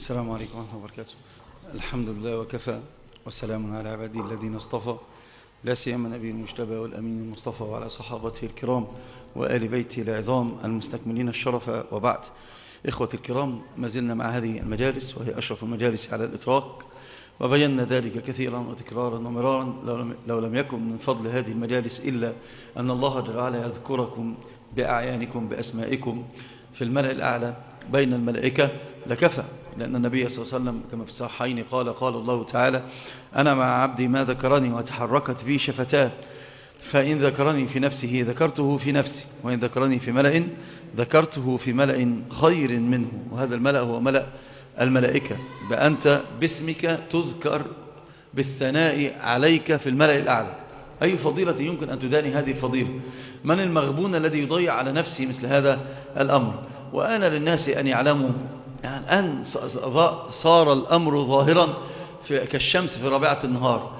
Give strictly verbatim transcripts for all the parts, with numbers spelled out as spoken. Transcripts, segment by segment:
السلام عليكم ورحمة الله وبركاته. الحمد لله وكفى، والسلام على عباده الذين اصطفى، لا سيما نبي المجتبى والأمين المصطفى، وعلى صحابته الكرام وآل بيته العظام المستكملين الشرف، وبعد. إخوة الكرام، ما زلنا مع هذه المجالس وهي أشرف المجالس على الإطلاق، وبينا ذلك كثيرا وتكرارا ومرارا لو لم يكن من فضل هذه المجالس إلا أن الله جل وعلا يذكركم بأعيانكم بأسمائكم في الملأ الأعلى بين الملائكة لكفى. لأن النبي صلى الله عليه وسلم كما في الصحيحين قال قال الله تعالى: أنا مع عبدي ما ذكرني وتحركت بي شفتاه، فإن ذكرني في نفسه ذكرته في نفسي، وإن ذكرني في ملأ ذكرته في ملأ خير منه. وهذا الملأ هو ملأ الملائكة، بأنت باسمك تذكر بالثناء عليك في الملأ الأعلى. أي فضيلة يمكن أن تداني هذه الفضيلة؟ من المغبون الذي يضيع على نفسه مثل هذا الأمر؟ وأنا للناس أن يعلموا يعني الآن صار الأمر ظاهرا كالشمس في رابعة النهار.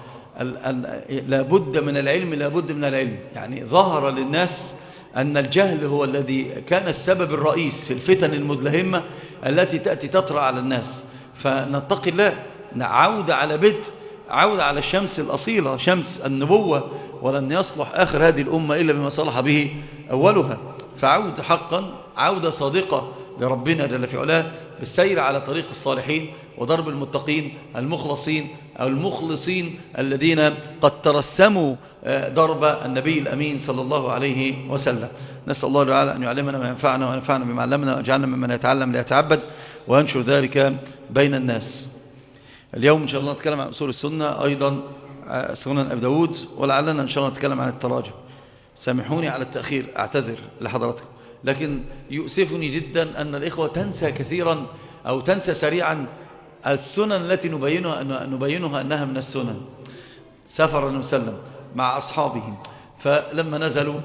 لابد من العلم، لابد من العلم. يعني ظهر للناس أن الجهل هو الذي كان السبب الرئيس في الفتن المدلهمة التي تأتي تطرأ على الناس. فنتقي الله، نعود على بدء، عود على الشمس الأصيلة، شمس النبوة، ولن يصلح آخر هذه الأمة إلا بما صلح به أولها. فعود حقا، عودة صادقة لربنا جل في علاه، بالسير على طريق الصالحين وضرب المتقين المخلصين أو المخلصين الذين قد ترسموا ضرب النبي الأمين صلى الله عليه وسلم. نسأل الله تعالى أن يعلمنا ما ينفعنا وينفعنا بما علمنا، ويجعلنا ممن يتعلم ليتعبد وينشر ذلك بين الناس. اليوم إن شاء الله نتكلم عن أصول السنة، أيضا سنن أبي داود، ولعلنا إن شاء الله نتكلم عن التراجم. سامحوني على التأخير، أعتذر لحضراتكم، لكن يؤسفني جدا أن الإخوة تنسى كثيرا أو تنسى سريعا السنن التي نبينها, نبينها أنها من السنن. سافر النبي صلى الله عليه وسلم مع أصحابه، فلما نزلوا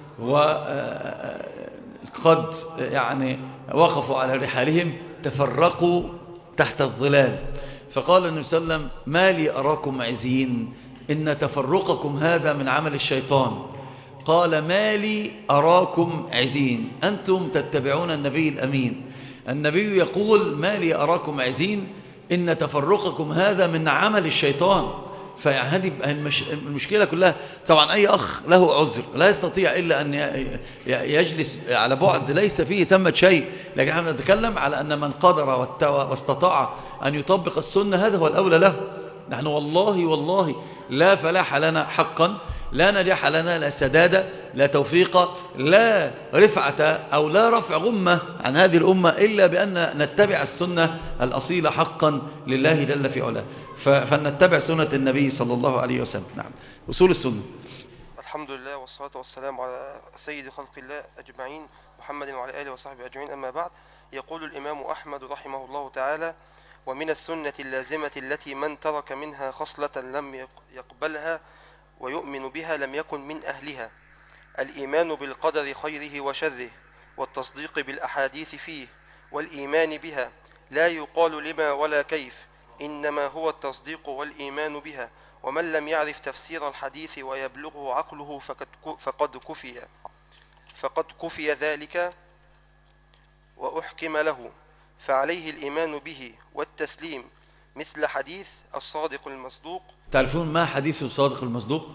وقد يعني وقفوا على رحالهم تفرقوا تحت الظلال، فقال النبي صلى الله عليه وسلم: ما لي أراكم عزين، إن تفرقكم هذا من عمل الشيطان. قال: ما لي أراكم عزين، أنتم تتبعون النبي الأمين، النبي يقول: ما لي أراكم عزين، إن تفرقكم هذا من عمل الشيطان. فهذه المشكلة كلها. طبعا أي أخ له عذر لا يستطيع إلا أن يجلس على بعد ليس فيه ثمة شيء، لكن احنا نتكلم على أن من قدر واستطاع أن يطبق السنة هذا هو الأولى له. نحن والله والله لا فلاح لنا حقا، لا نجاح لنا، لا سدادة، لا توفيق، لا رفعة أو لا رفع غمة عن هذه الأمة إلا بأن نتبع السنة الأصيلة حقا لله جل في علاه. فنتبع سنة النبي صلى الله عليه وسلم. نعم، أصول السنة. الحمد لله والصلاة والسلام على سيد خلق الله أجمعين، محمد وعلى آله وصحبه أجمعين. أما بعد، يقول الإمام أحمد رحمه الله تعالى: ومن السنة اللازمة التي من ترك منها خصلة لم يقبلها ويؤمن بها لم يكن من أهلها الإيمان بالقدر خيره وشره، والتصديق بالأحاديث فيه والإيمان بها، لا يقال لما ولا كيف، إنما هو التصديق والإيمان بها. ومن لم يعرف تفسير الحديث ويبلغه عقله فقد كفي فقد كفي ذلك وأحكم له، فعليه الإيمان به والتسليم، مثل حديث الصادق المصدوق. تعرفون ما حديث الصادق المصدوق؟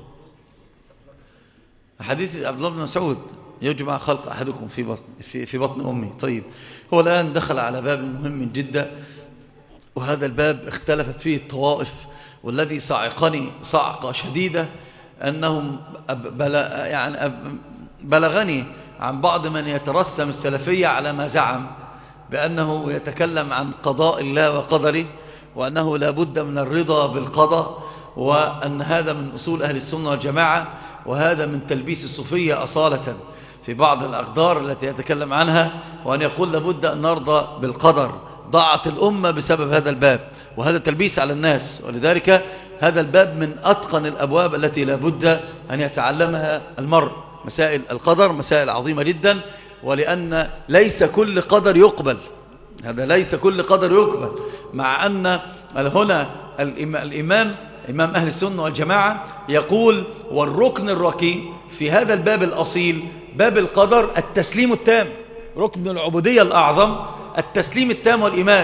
حديث عبد الله بن مسعود: يجمع خلق أحدكم في بطن, في, في بطن أمه. طيب، هو الآن دخل على باب مهم جدا، وهذا الباب اختلفت فيه الطوائف، والذي صعقني صعقة شديدة أنهم بلغ يعني بلغني عن بعض من يترسم السلفية على ما زعم بأنه يتكلم عن قضاء الله وقدره، وأنه لا بد من الرضا بالقضاء، وأن هذا من أصول أهل السنة والجماعة، وهذا من تلبيس الصوفية أصالة في بعض الأقدار التي يتكلم عنها، وأن يقول لابد أن نرضى بالقدر. ضاعت الأمة بسبب هذا الباب، وهذا تلبيس على الناس. ولذلك هذا الباب من أتقن الأبواب التي لابد أن يتعلمها المرء. مسائل القدر مسائل عظيمة جدا، ولأن ليس كل قدر يقبل، هذا ليس كل قدر يقبل، مع أن هنا الإمام إمام أهل السنة والجماعة يقول: والركن الركين في هذا الباب الأصيل باب القدر التسليم التام، ركن العبودية الأعظم التسليم التام والإيمان.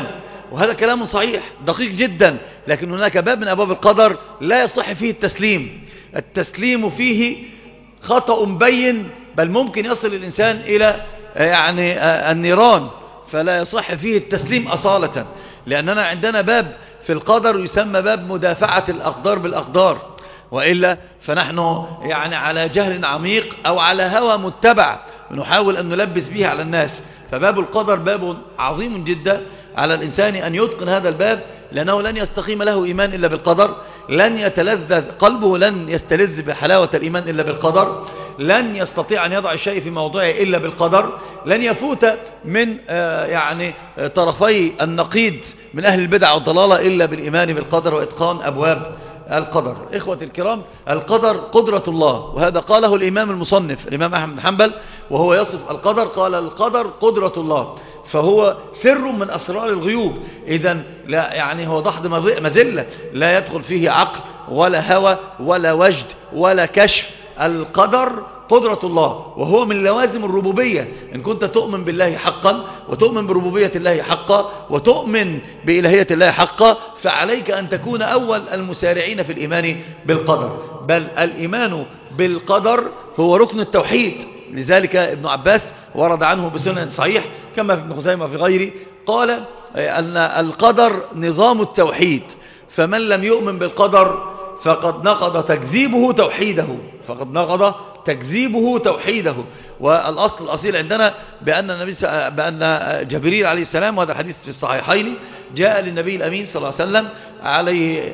وهذا كلام صحيح دقيق جدا، لكن هناك باب من أبواب القدر لا يصح فيه التسليم. التسليم فيه خطأ بين، بل ممكن يصل الإنسان إلى يعني النيران، فلا يصح فيه التسليم أصالة. لأننا عندنا باب في القدر يسمى باب مدافعة الأقدار بالأقدار، وإلا فنحن يعني على جهل عميق أو على هوى متبع نحاول أن نلبس به على الناس. فباب القدر باب عظيم جدا، على الإنسان أن يتقن هذا الباب، لأنه لن يستقيم له إيمان إلا بالقدر، لن يتلذذ قلبه، لن يستلذ بحلاوة الإيمان إلا بالقدر، لن يستطيع أن يضع الشيء في موضعه إلا بالقدر، لن يفوت من يعني طرفي النقيض من أهل البدع والضلالة إلا بالإيمان بالقدر وإتقان أبواب القدر. إخوة الكرام، القدر قدرة الله، وهذا قاله الإمام المصنف الإمام أحمد بن حنبل وهو يصف القدر، قال القدر قدرة الله، فهو سر من أسرار الغيوب. إذن لا يعني هو ضحض مزلة لا يدخل فيه عقل ولا هوى ولا وجد ولا كشف. القدر قدرة الله، وهو من لوازم الربوبية. إن كنت تؤمن بالله حقا وتؤمن بربوبية الله حقا وتؤمن بإلهية الله حقا، فعليك أن تكون أول المسارعين في الإيمان بالقدر. بل الإيمان بالقدر هو ركن التوحيد. لذلك ابن عباس ورد عنه بسنن صحيح كما في ابن خزيمة في غيره قال أن القدر نظام التوحيد، فمن لم يؤمن بالقدر فقد نقض تكذيبه توحيده، فقد نقض تكذيبه توحيده. والأصل الأصيل عندنا بأن النبي بأن جبريل عليه السلام، وهذا الحديث في الصحيحين، جاء للنبي الأمين صلى الله عليه وسلم عليه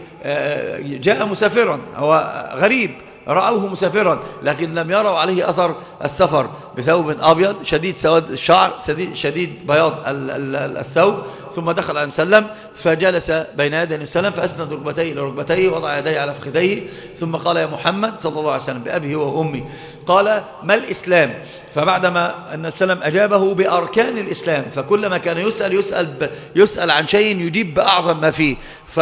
جاء مسافرا، هو غريب رأوه مسافرا لكن لم يروا عليه أثر السفر، بثوب أبيض شديد سواد الشعر شديد بياض الثوب. ثم دخل عليه وسلم فجلس بين يدي النبي صلى الله عليه وسلم، فأسند ركبتيه إلى ركبتيه، وضع يديه على فخذيه، ثم قال يا محمد صلى الله عليه وسلم بأبي هو وأمي، قال ما الإسلام؟ فبعدما أن السلام أجابه بأركان الإسلام، فكلما كان يسأل يسأل, يسأل عن شيء يجيب بأعظم ما فيه،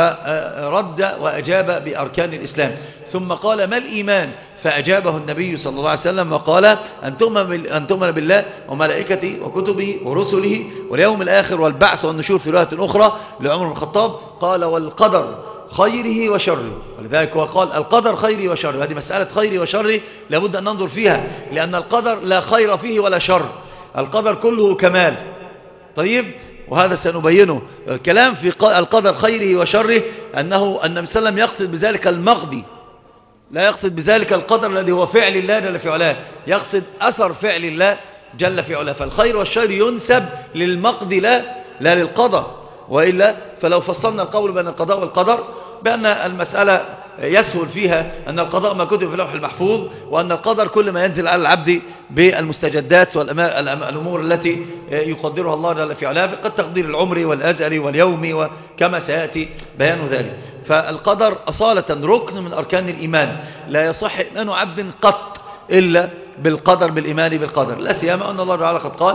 فرد وأجاب بأركان الإسلام. ثم قال ما الإيمان؟ فأجابه النبي صلى الله عليه وسلم وقال أن تؤمن بالله وملائكته وكتبه ورسله واليوم الآخر والبعث والنشور في رواية أخرى لعمر بن الخطاب قال والقدر خيره وشره. ولذلك هو قال القدر خيره وشره. هذه مسألة خيره وشره لابد أن ننظر فيها، لأن القدر لا خير فيه ولا شر، القدر كله كمال. طيب، وهذا سنبينه. كلام في القدر خيره وشره أنه النبي صلى الله عليه وسلم يقصد بذلك المقضي، لا يقصد بذلك القدر الذي هو فعل الله جل في علاه، يقصد أثر فعل الله جل في علاه. فالخير والشر ينسب للمقضي لا لا للقضاء، وإلا فلو فصلنا القول بين القضاء والقدر بأن المسألة يسهل فيها أن القضاء ما كتب في اللوح المحفوظ، وأن القدر كل ما ينزل على العبد بالمستجدات والأمور التي يقدرها الله جل في علاه، قد تقدير العمر والأجل واليوم وكما سيأتي بيان ذلك. فالقدر أصالة ركن من أركان الإيمان، لا يصح إيمان عبد قط إلا بالقدر، بالإيمان بالقدر، لا سيما أن الله تعالى قد قال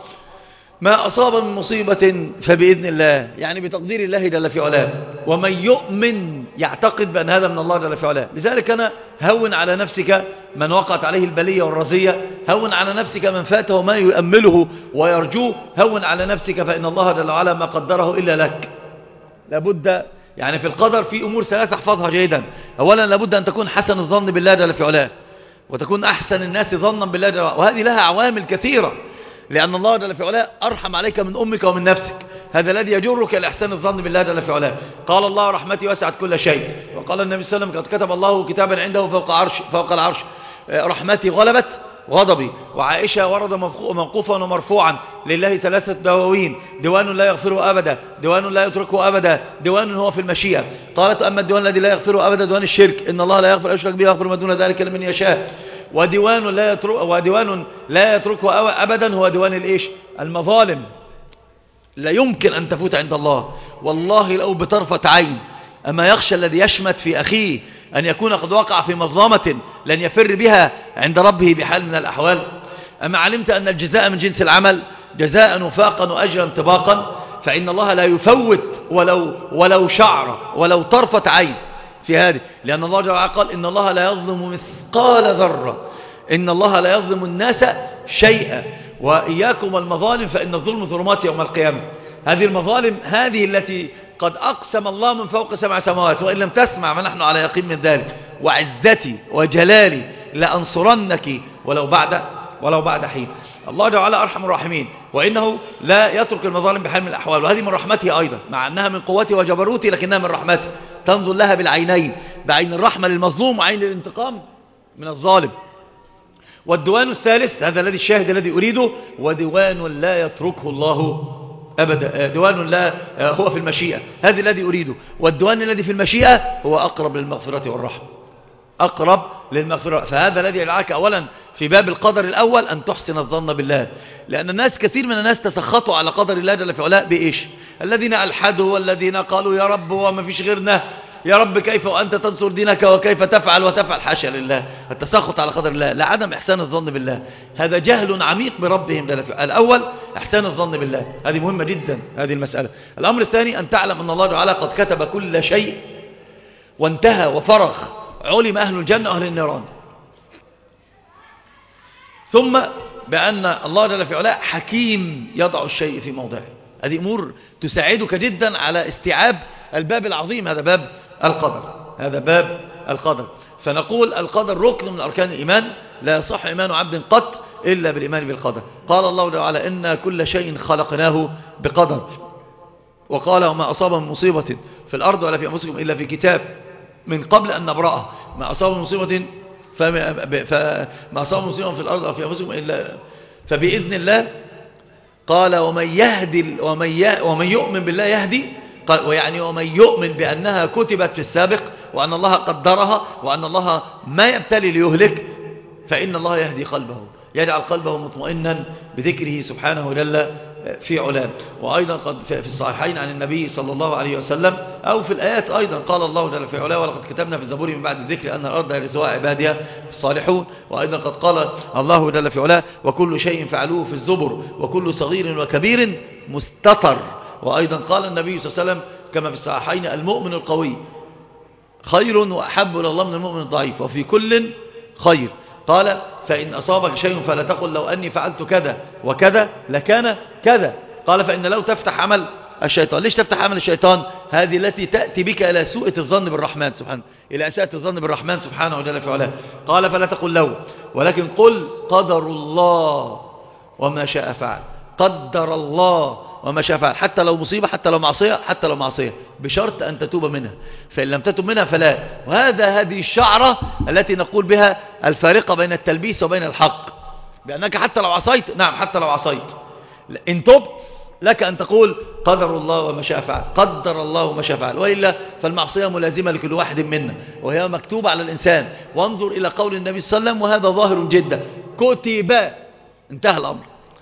ما أصاب من مصيبة فبإذن الله، يعني بتقدير الله جل في علاه. ومن يؤمن يعتقد بأن هذا من الله جل في علاه. لذلك أنا هون على نفسك من وقعت عليه البلية والرزية، هون على نفسك من فاته ما يؤمله ويرجوه، هون على نفسك فإن الله جل وعلا ما قدره إلا لك. لابد يعني في القدر في أمور ثلاثة احفظها جيدا. أولا لابد أن تكون حسن الظن بالله جل في علاه، وتكون أحسن الناس ظنا بالله جل وعلا، وهذه لها عوامل كثيرة، لأن الله جل في علاه أرحم عليك من أمك ومن نفسك، هذا الذي يجرك إلى إحسان الظن بالله جل في علاه. قال الله رحمتي وسعت كل شيء، وقال النبي صلى الله عليه وسلم قد كتب الله كتابا عنده فوق عرش فوق العرش رحمتي غلبت غضبي. وعائشة ورد موقوفا ومرفوعا لله ثلاثة دواوين، ديوان لا يغفره أبدا، ديوان لا يتركه أبدا، ديوان هو في المشيئة. قالت أما الديوان الذي لا يغفره أبدا ديوان الشرك، إن الله لا يغفر أشرك به يغفر ما دون ذلك لمن يشاء. وديوان لا يترك وديوان لا يتركه أبدا هو ديوان الإيش؟ المظالم، لا يمكن أن تفوت عند الله والله لو بطرفة عين. أما يخشى الذي يشمت في أخيه أن يكون قد وقع في مظلمة لن يفر بها عند ربه بحال من الأحوال. أما علمت أن الجزاء من جنس العمل، جزاء وفاقا وأجرا طباقا، فإن الله لا يفوت ولو ولو شعر ولو طرفة عين في هذه، لأن الله جل وعلا قال إن الله لا يظلم مثقال ذرة، إن الله لا يظلم الناس شيئا، وإياكم والمظالم فإن الظلم ظلمات يوم القيامة. هذه المظالم هذه التي قد أقسم الله من فوق سبع سماوات وإن لم تسمع ما نحن على يقين من ذلك، وعزتي وجلالي لأنصرنك ولو بعد ولو بعد حين. الله جل وعلا أرحم الراحمين، وإنه لا يترك المظالم بحال من الأحوال، وهذه من رحمته أيضا، مع أنها من قوته وجبروته لكنها من رحمته، تنظر لها بالعينين، بعين الرحمة للمظلوم وعين الانتقام من الظالم. والديوان الثالث، هذا الذي الشاهد الذي أريده، وديوان لا يتركه الله أبدا، ديوان لا هو في المشيئة، هذا الذي أريده. والديوان الذي في المشيئة هو أقرب للمغفرة والرحمة، أقرب للمغفرة. فهذا الذي يدعاك أولا في باب القدر الأول أن تحسن الظن بالله، لأن الناس كثير من الناس تسخطوا على قدر الله جل في علاه بإيش؟ الذين ألحدوا والذين قالوا يا رب وما فيش غيرنا، يا رب كيف وأنت تنصر دينك وكيف تفعل وتفعل، حاشا لله. التسخط على قدر الله لا، عدم إحسان الظن بالله، هذا جهل عميق بربهم جل في علاه. الأول إحسان الظن بالله، هذه مهمة جدا هذه المسألة. الأمر الثاني أن تعلم أن الله تعالى قد كتب كل شيء وانتهى وفرغ، علم أهل الجنة وأهل النيران. ثم بأن الله جل في علاه حكيم يضع الشيء في موضعه. هذه أمور تساعدك جدا على استيعاب الباب العظيم، هذا باب القدر، هذا باب القدر. فنقول القدر ركن من أركان الإيمان، لا يصح إيمان عبد قط إلا بالإيمان بالقدر. قال الله تعالى إن كل شيء خلقناه بقدر، وقال وما أصاب من مصيبة في الأرض ولا في أنفسكم إلا في كتاب من قبل أن نبرأها. ما أصاب من مصيبة فما أصاب مصيبة في الأرض أو في أنفسكم إلا فبإذن الله. قال ومن يهدي ومن, ومن يؤمن بالله يهدي، قال ويعني ومن يؤمن بأنها كتبت في السابق وأن الله قدرها وأن الله ما يبتلي ليهلك، فإن الله يهدي قلبه، يجعل قلبه مطمئنا بذكره سبحانه جل في علام. وأيضا قد في الصحيحين عن النبي صلى الله عليه وسلم أو في الآيات أيضا قال الله جل في علام ولقد كتبنا في الزبور من بعد الذكر أن الأرض يرثها عبادي الصالحون. وأيضا قد قال الله جل في علام وكل شيء فعلوه في الزبر وكل صغير وكبير مستتر. وأيضا قال النبي صلى الله عليه وسلم كما في الصحيحين المؤمن القوي خير وأحب إلى الله من المؤمن الضعيف وفي كل خير. قال فإن أصابك شيء فلا تقل لو أني فعلت كذا وكذا لكان كذا. قال فإن لو تفتح عمل الشيطان. ليش تفتح عمل الشيطان؟ هذه التي تأتي بك إلى سوء الظن بالرحمن سبحانه، إلى أساءة الظن بالرحمن سبحانه وجل في علاه. قال فلا تقل لو، ولكن قل قدر الله وما شاء فعل، قدر الله وما شاء فعل، حتى لو مصيبة، حتى لو معصية، حتى لو معصية، بشرط أن تتوب منها، فإن لم تتوب منها فلا. وهذا هذه الشعرة التي نقول بها الفارقة بين التلبيس وبين الحق، بأنك حتى لو عصيت، نعم حتى لو عصيت إن تبت لك أن تقول قدر الله وما شاء فعل، قدر الله وما شاء فعل، وإلا فالمعصية ملازمة لكل واحد منا وهي مكتوبة على الإنسان. وانظر إلى قول النبي صلى الله عليه وسلم وهذا ظاهر جدا، كتب، انتهى الأمر،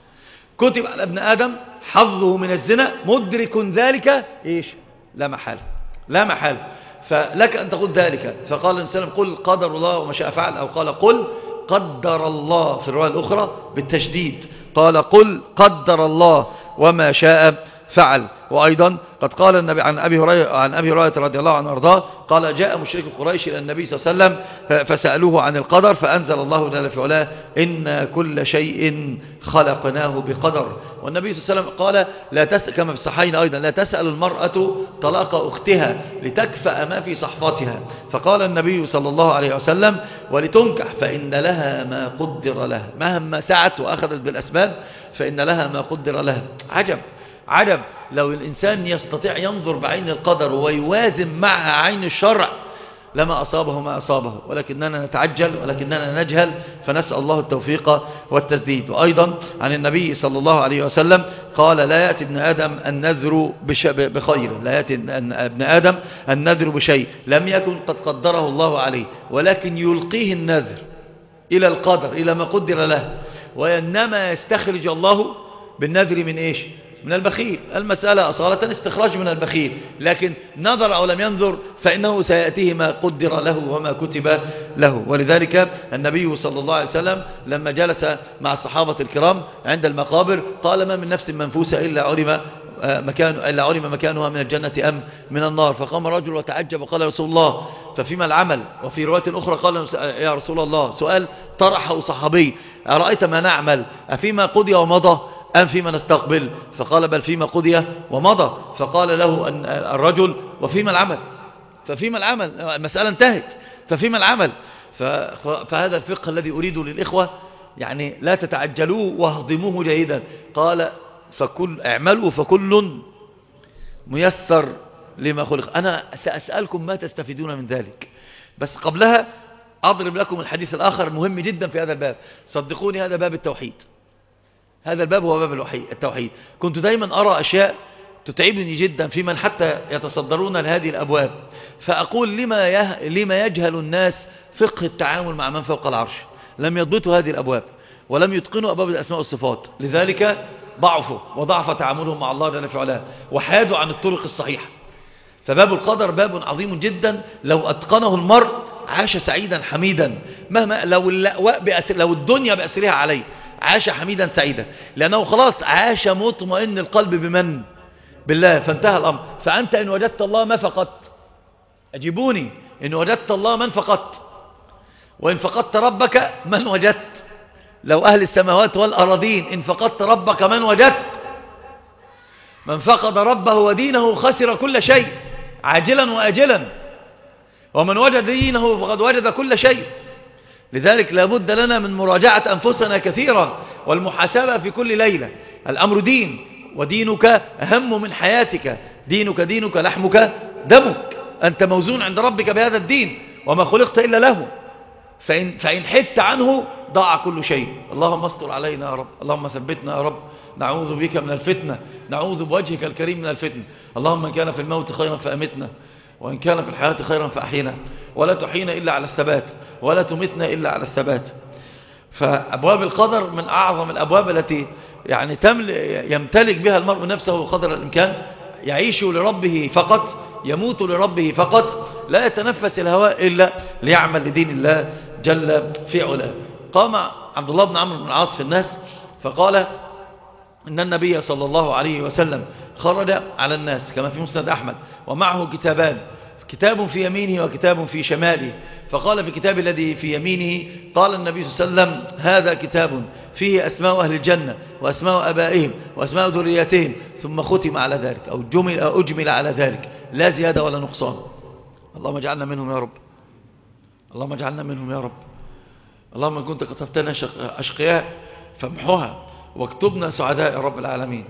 كتب على ابن آدم حظه من الزنا مدرك ذلك إيش؟ لا محال، لا محال، فلك أن تقول ذلك. فقال الإنسان قل قدر الله وما شاء فعل، أو قال قل قدر الله في الرواية الأخرى بالتشديد، قال قل قدر الله وما شاء فعل. وأيضا قد قال النبي عن أبي هريرة عن أبي هريرة رضي الله عنه وارضاه قال جاء مشرك قريش إلى النبي صلى الله عليه وسلم فسألوه عن القدر فأنزل الله جل في علاه إن كل شيء خلقناه بقدر. والنبي صلى الله عليه وسلم قال لا تسأل كما في الصحيحين أيضا لا تسأل المرأة طلاق أختها لتكفأ ما في صحفتها. فقال النبي صلى الله عليه وسلم ولتنكح فإن لها ما قدر لها، مهما سعت وأخذت بالأسباب فإن لها ما قدر لها. عجب عجب لو الإنسان يستطيع ينظر بعين القدر ويوازن معها عين الشرع لما أصابه ما أصابه، ولكننا نتعجل ولكننا نجهل، فنسأل الله التوفيق والتسديد. وأيضا عن النبي صلى الله عليه وسلم قال لا يأتي ابن آدم النذر بخير، لا يأتي ابن آدم النذر بشيء لم يكن قد قدره الله عليه، ولكن يلقيه النذر إلى القدر إلى ما قدر له، وإنما يستخرج الله بالنذر من إيش؟ من البخيل. المسألة أصالة استخراج من البخيل، لكن نظر أو لم ينظر فإنه سيأتيه ما قدر له وما كتب له. ولذلك النبي صلى الله عليه وسلم لما جلس مع الصحابة الكرام عند المقابر قال ما من نفس منفوسة إلا علم مكان إلا علم مكانها من الجنة أم من النار. فقام رجل وتعجب وقال رسول الله ففيما العمل؟ وفي رواية أخرى قال يا رسول الله سؤال طرحه صحابي أرأيت ما نعمل أفيما قضي ومضى أم فيما نستقبل؟ فقال بل فيما قضي ومضى. فقال له أن الرجل وفيما العمل؟ ففيما العمل، المسألة انتهت، ففيما العمل؟ فهذا الفقه الذي أريده للإخوة، يعني لا تتعجلوه واهضموه جيدا. قال فكل اعملوا فكل ميسر لما خلق. أنا سأسألكم ما تستفيدون من ذلك، بس قبلها أضرب لكم الحديث الآخر المهم جدا في هذا الباب. صدقوني هذا باب التوحيد، هذا الباب هو باب التوحيد. كنت دايما أرى أشياء تتعبني جدا في من حتى يتصدرون لهذه الأبواب، فأقول لما, يه... لما يجهل الناس فقه التعامل مع من فوق العرش؟ لم يضبطوا هذه الأبواب ولم يتقنوا أبواب الأسماء والصفات، لذلك ضعفوا وضعف تعاملهم مع الله جل وعلا وحادوا عن الطرق الصحيحة. فباب القدر باب عظيم جدا، لو أتقنه المرء عاش سعيدا حميدا، مهما لو, لو الدنيا بأسرها عليه عاش حميدا سعيدا، لأنه خلاص عاش مطمئن القلب بمن؟ بالله، فانتهى الأمر. فأنت إن وجدت الله ما فقدت؟ أجيبوني، إن وجدت الله من فقدت؟ وإن فقدت ربك من وجدت؟ لو أهل السماوات والأراضين إن فقدت ربك من وجدت؟ من فقد ربه ودينه خسر كل شيء عاجلا وآجلا، ومن وجد دينه فقد وجد كل شيء. لذلك لابد لنا من مراجعة أنفسنا كثيرا والمحاسبة في كل ليلة. الأمر دين، ودينك أهم من حياتك. دينك دينك لحمك دمك، أنت موزون عند ربك بهذا الدين وما خلقت إلا له. فإن, فإن حدت عنه ضاع كل شيء. اللهم استر علينا يا رب، اللهم ثبتنا يا رب، نعوذ بك من الفتنة، نعوذ بوجهك الكريم من الفتنة. اللهم إن كان في الموت خيرا فأمتنا، وإن كان في الحياة خيرا فأحينا، ولا تحينا إلا على الثبات، ولا تمتنا إلا على الثبات. فأبواب القدر من أعظم الأبواب التي يعني يمتلك بها المرء نفسه قدر الإمكان. يعيش لربه فقط، يموت لربه فقط، لا يتنفس الهواء إلا ليعمل لدين الله جل في علاه. قام عبد الله بن عمرو بن العاص في الناس فقال إن النبي صلى الله عليه وسلم خرج على الناس كما في مسند أحمد ومعه كتابان، كتاب في يمينه وكتاب في شماله. فقال في الكتاب الذي في يمينه قال النبي صلى الله عليه وسلم هذا كتاب فيه أسماء أهل الجنة وأسماء أبائهم وأسماء ذرياتهم، ثم ختم على ذلك أو جمل أو أجمل على ذلك، لا زيادة ولا نقصان. اللهم اجعلنا منهم يا رب، اللهم اجعلنا منهم يا رب. اللهم إن كنت كتبتنا أشقياء فامحوها واكتبنا سعداء يا رب العالمين.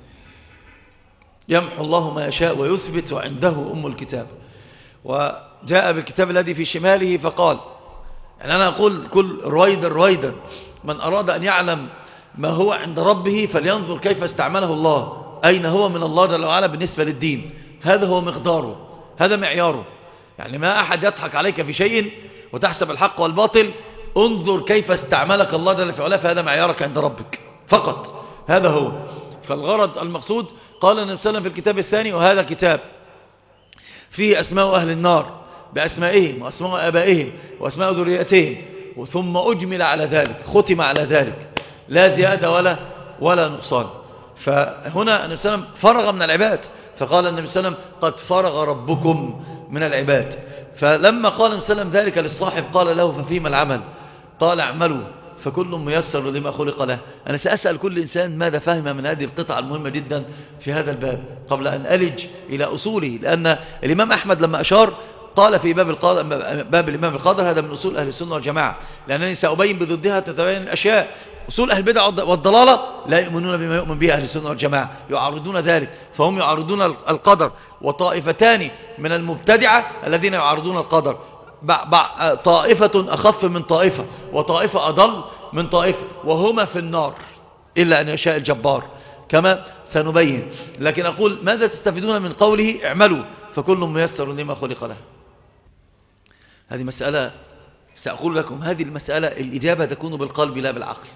يمحو الله ما يشاء ويثبت وعنده أم الكتاب. وجاء بالكتاب الذي في شماله فقال، يعني أنا أقول كل رويدا رويدا من أراد أن يعلم ما هو عند ربه فلينظر كيف استعمله الله، أين هو من الله جل وعلا بالنسبة للدين. هذا هو مقداره، هذا معياره. يعني ما أحد يضحك عليك في شيء وتحسب الحق والباطل، انظر كيف استعملك الله جل وعلا، فهذا معيارك عند ربك فقط، هذا هو. فالغرض المقصود قال النبي صلى الله عليه وسلم في الكتاب الثاني وهذا كتاب فيه أسماء أهل النار بأسمائهم وأسماء آبائهم وأسماء ذرياتهم، ثم أجمل على ذلك، ختم على ذلك، لا زيادة ولا ولا نقصان. فهنا النبي صلى الله عليه وسلم فرغ من العباد، فقال النبي صلى الله عليه وسلم قد فرغ ربكم من العباد. فلما قال النبي صلى الله عليه وسلم ذلك للصاحب قال له ففيما العمل؟ قال اعملوا فكل ميسر لما خلق له. أنا سأسأل كل إنسان ماذا فهم من هذه القطعة المهمة جدا في هذا الباب قبل أن ألج إلى أصوله، لأن الإمام أحمد لما أشار قال في باب القادر، باب الإمام القادر هذا من أصول أهل السنة والجماعة، لأنني سأبين بضدها تتبين الأشياء. أصول أهل البدع والضلالة لا يؤمنون بما يؤمن به أهل السنة والجماعة، يعارضون ذلك، فهم يعارضون القدر. وطائفتان من المبتدعة الذين يعارضون القدر، طائفة أخف من طائفة وطائفة أضل من طائفة، وهما في النار إلا أن يشاء الجبار كما سنبين. لكن أقول ماذا تستفيدون من قوله اعملوا فكل ميسر لما خلق له؟ هذه مسألة سأقول لكم، هذه المسألة الإجابة تكون بالقلب لا بالعقل.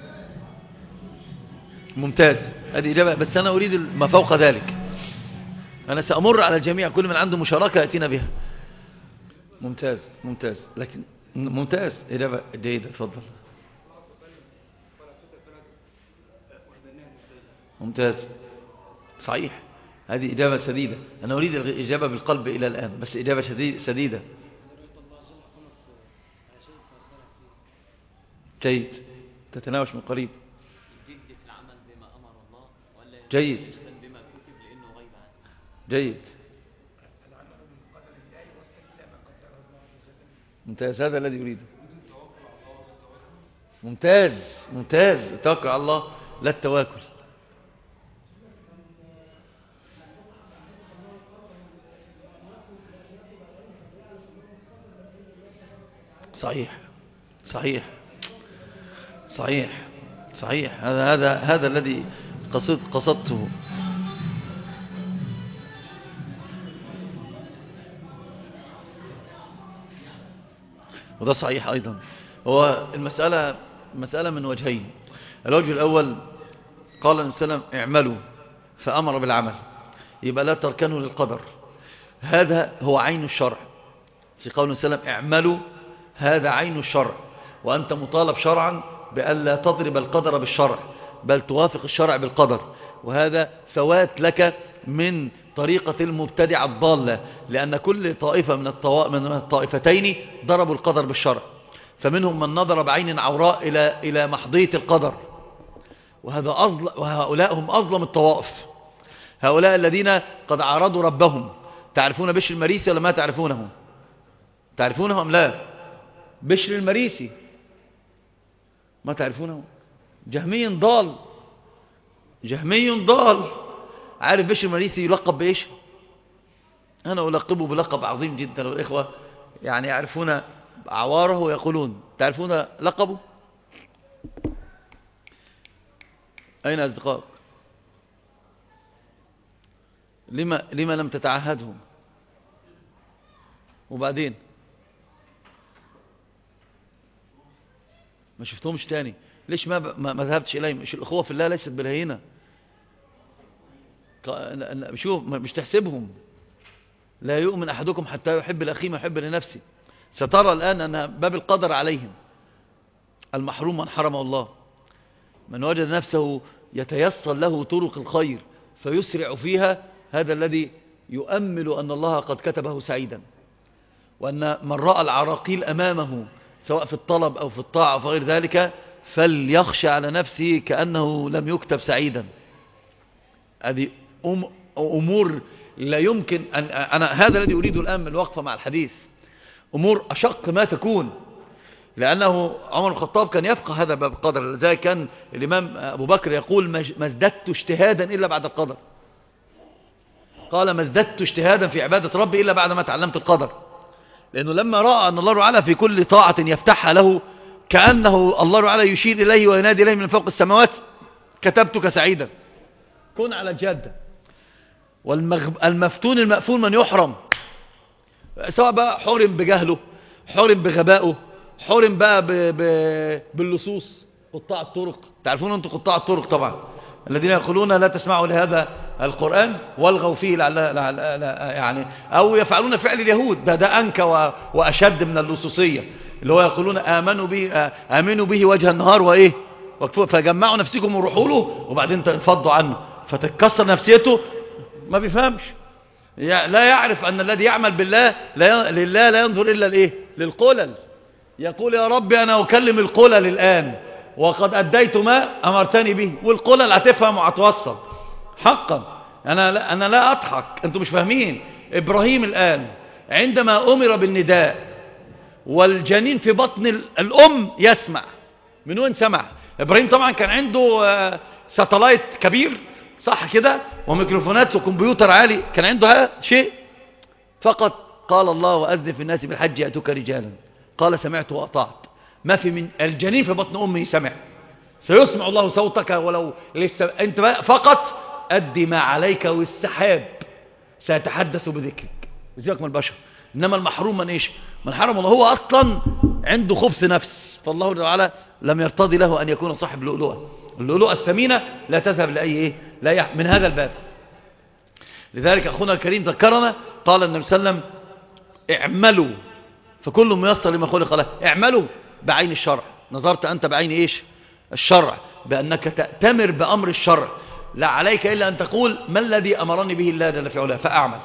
ممتاز، هذه إجابة، بس أنا أريد ما فوق ذلك. أنا سأمر على الجميع، كل من عنده مشاركة يأتينا بها. ممتاز ممتاز، لكن ممتاز، إجابة جيدة، تفضل. ممتاز، صحيح، هذه إجابة سديدة. أنا أريد الإجابة بالقلب إلى الآن، بس إجابة سديدة. جيد، تتناوش من قريب. جيد جيد ممتاز، هذا الذي يريده. ممتاز ممتاز، توكل على الله لا التواكل. صحيح صحيح صحيح صحيح، هذا هذا هذا الذي قصد قصدته. وده صحيح أيضا. هو المسألة مسألة من وجهين. الوجه الأول قال النبي صلى الله عليه وسلم اعملوا فأمر بالعمل، يبقى لا تركنوا للقدر، هذا هو عين الشرع. في قول النبي صلى الله عليه وسلم اعملوا، هذا عين الشرع، وأنت مطالب شرعا بأن لا تضرب القدر بالشرع بل توافق الشرع بالقدر، وهذا فوات لك من طريقة المبتدع الضالة، لأن كل طائفة من, الطوا... من الطائفتين ضربوا القدر بالشرع، فمنهم من نظر بعين عوراء إلى, إلى محضية القدر، وهذا أظل... وهؤلاء هم أظلم الطوائف. هؤلاء الذين قد عارضوا ربهم. تعرفون بشر المريسي ولا ما تعرفونه؟ تعرفونه أم لا؟ بشر المريسي ما تعرفونه؟ جهمي ضال، جهمي ضال. عارف بشر المريسي يلقب بإيش؟ أنا ألقبه بلقب عظيم جدا، والإخوة يعني يعرفون عواره ويقولون. تعرفون لقبه؟ أين أصدقائك؟ لما, لما لم تتعهدهم؟ وبعدين ما شفتهمش تاني؟ ليش ما, ما, ما ذهبتش إليهم؟ الأخوة في الله ليست بالهينة. شوف، مش تحسبهم. لا يؤمن أحدكم حتى يحب لأخيه ما يحب لنفسه. سترى الآن أن باب القدر عليهم. المحروم من حرمه الله، من وجد نفسه يتيسر له طرق الخير فيسرع فيها، هذا الذي يؤمل أن الله قد كتبه سعيدا. وأن من رأى العراقيل أمامه سواء في الطلب أو في الطاعة أو في غير ذلك فليخشى على نفسه كأنه لم يكتب سعيدا. هذه أمور لا يمكن أن أنا هذا الذي أريد الآن من الوقفة مع الحديث. أمور أشق ما تكون، لأنه عمر الخطاب كان يفقه هذا باب القدر. زي كان الإمام أبو بكر يقول ما ازددت اجتهادا إلا بعد القدر. قال ما ازددت اجتهادا في عبادة ربي إلا بعد ما تعلمت القدر، لأنه لما رأى أن الله تعالى في كل طاعة يفتحها له كأنه الله تعالى يشير إليه وينادي إليه من فوق السماوات كتبتك سعيدا، كن على الجادة. والمفتون المأفون من يحرم، سواء بقى حرم بجهله، حرم بغبائه، حرم بقى ب... ب... باللصوص، قطاع الطرق. تعرفون أنتم قطاع الطرق طبعا، الذين يقولون لا تسمعوا لهذا القرآن والغوا فيه لعل... لعل... لعل... يعني أو يفعلون فعل اليهود. ده ده أنكى و... وأشد من اللصوصية، اللي هو يقولون آمنوا به آمنوا به وجه النهار وإيه، فجمعوا نفسكم وروحوا له وبعدين تفضوا عنه فتتكسر نفسيته. ما بيفهمش، لا يعرف أن الذي يعمل بالله لا لله لا ينظر إلا الإيه؟ للقلل. يقول يا رب أنا أكلم القلل الآن وقد أديت ما أمرتني به، والقلل هتفهم وهتوصل حقا. أنا لا, أنا لا أضحك، أنتم مش فاهمين. إبراهيم الآن عندما أمر بالنداء والجنين في بطن الأم يسمع، من وين سمع؟ إبراهيم طبعا كان عنده ساتلايت كبير صح كده، وميكروفونات وكمبيوتر عالي، كان عنده هذا شيء فقط. قال الله وأذن في الناس بالحج يأتوك رجالا، قال سمعت وأطعت. ما في من الجنين في بطن أمه سمع. سيسمع الله صوتك ولو لسه أنت فقط أدي ما عليك والسحاب سيتحدث بذكرك بذكرك من البشر. إنما المحروم من إيش؟ من حرم الله، هو أصلا عنده خبث نفس، فالله تعالى لم يرتضي له أن يكون صاحب لؤلؤة. اللؤلؤة الثمينة لا تذهب لأي إيه؟ لا يح... من هذا الباب. لذلك أخونا الكريم ذكرنا قال النبي صلى الله عليه وسلم اعملوا فكل ميسر لما خلق له. اعملوا بعين الشرع. نظرت أنت بعين إيش؟ الشرع، بأنك تأتمر بأمر الشرع، لا عليك إلا أن تقول ما الذي أمرني به الله جل في علاه فأعمل.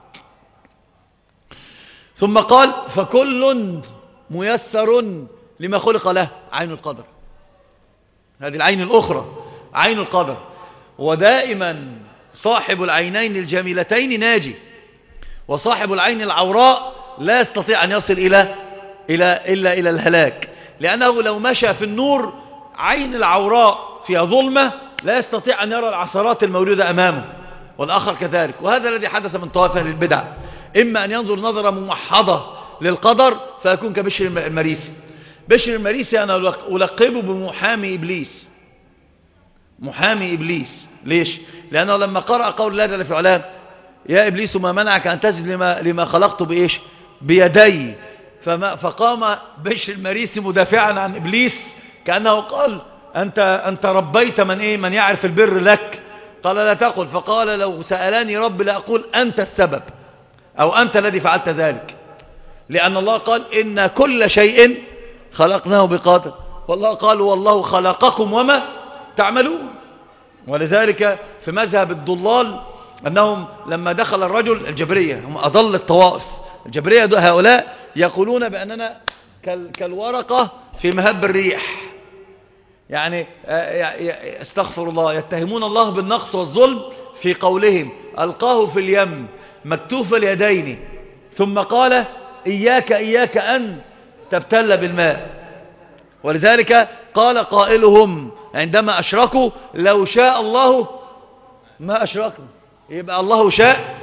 ثم قال فكل ميسر لما خلق له، عين القدر. هذه العين الأخرى عين القدر. ودائما صاحب العينين الجميلتين ناجي، وصاحب العين العوراء لا يستطيع أن يصل إلى إلى إلا إلى الهلاك، لأنه لو مشى في النور عين العوراء فيها ظلمة لا يستطيع أن يرى العثرات الموجودة أمامه، والآخر كذلك. وهذا الذي حدث من طوائف أهل البدع، إما أن ينظر نظرة موحدة للقدر فيكون كبشر المريسي. بشر المريسي أنا ألقبه بمحامي إبليس، محامي إبليس. ليش؟ لأنه لما قرأ قول الله جل في علاه يا إبليس ما منعك أن تسجد لما, لما خلقت بإيش؟ بيدي، فما فقام بشر المريسي مدافعا عن إبليس كأنه قال أنت, أنت ربيت من إيه؟ من يعرف البر لك. قال لا تقل، فقال لو سألاني رب لأقول أنت السبب أو أنت الذي فعلت ذلك، لأن الله قال إن كل شيء خلقناه بقدر، والله قال والله خلقكم وما تعملون. ولذلك في مذهب الضلال أنهم لما دخل الرجل الجبرية، هم أضل الطوائف الجبرية، هؤلاء يقولون بأننا كالورقة في مهب الريح، يعني استغفر الله، يتهمون الله بالنقص والظلم في قولهم ألقاه في اليم مكتوف اليدين ثم قال إياك إياك أن تبتل بالماء. ولذلك قال قائلهم عندما أشركوا لو شاء الله ما أشركنا، يبقى الله شاء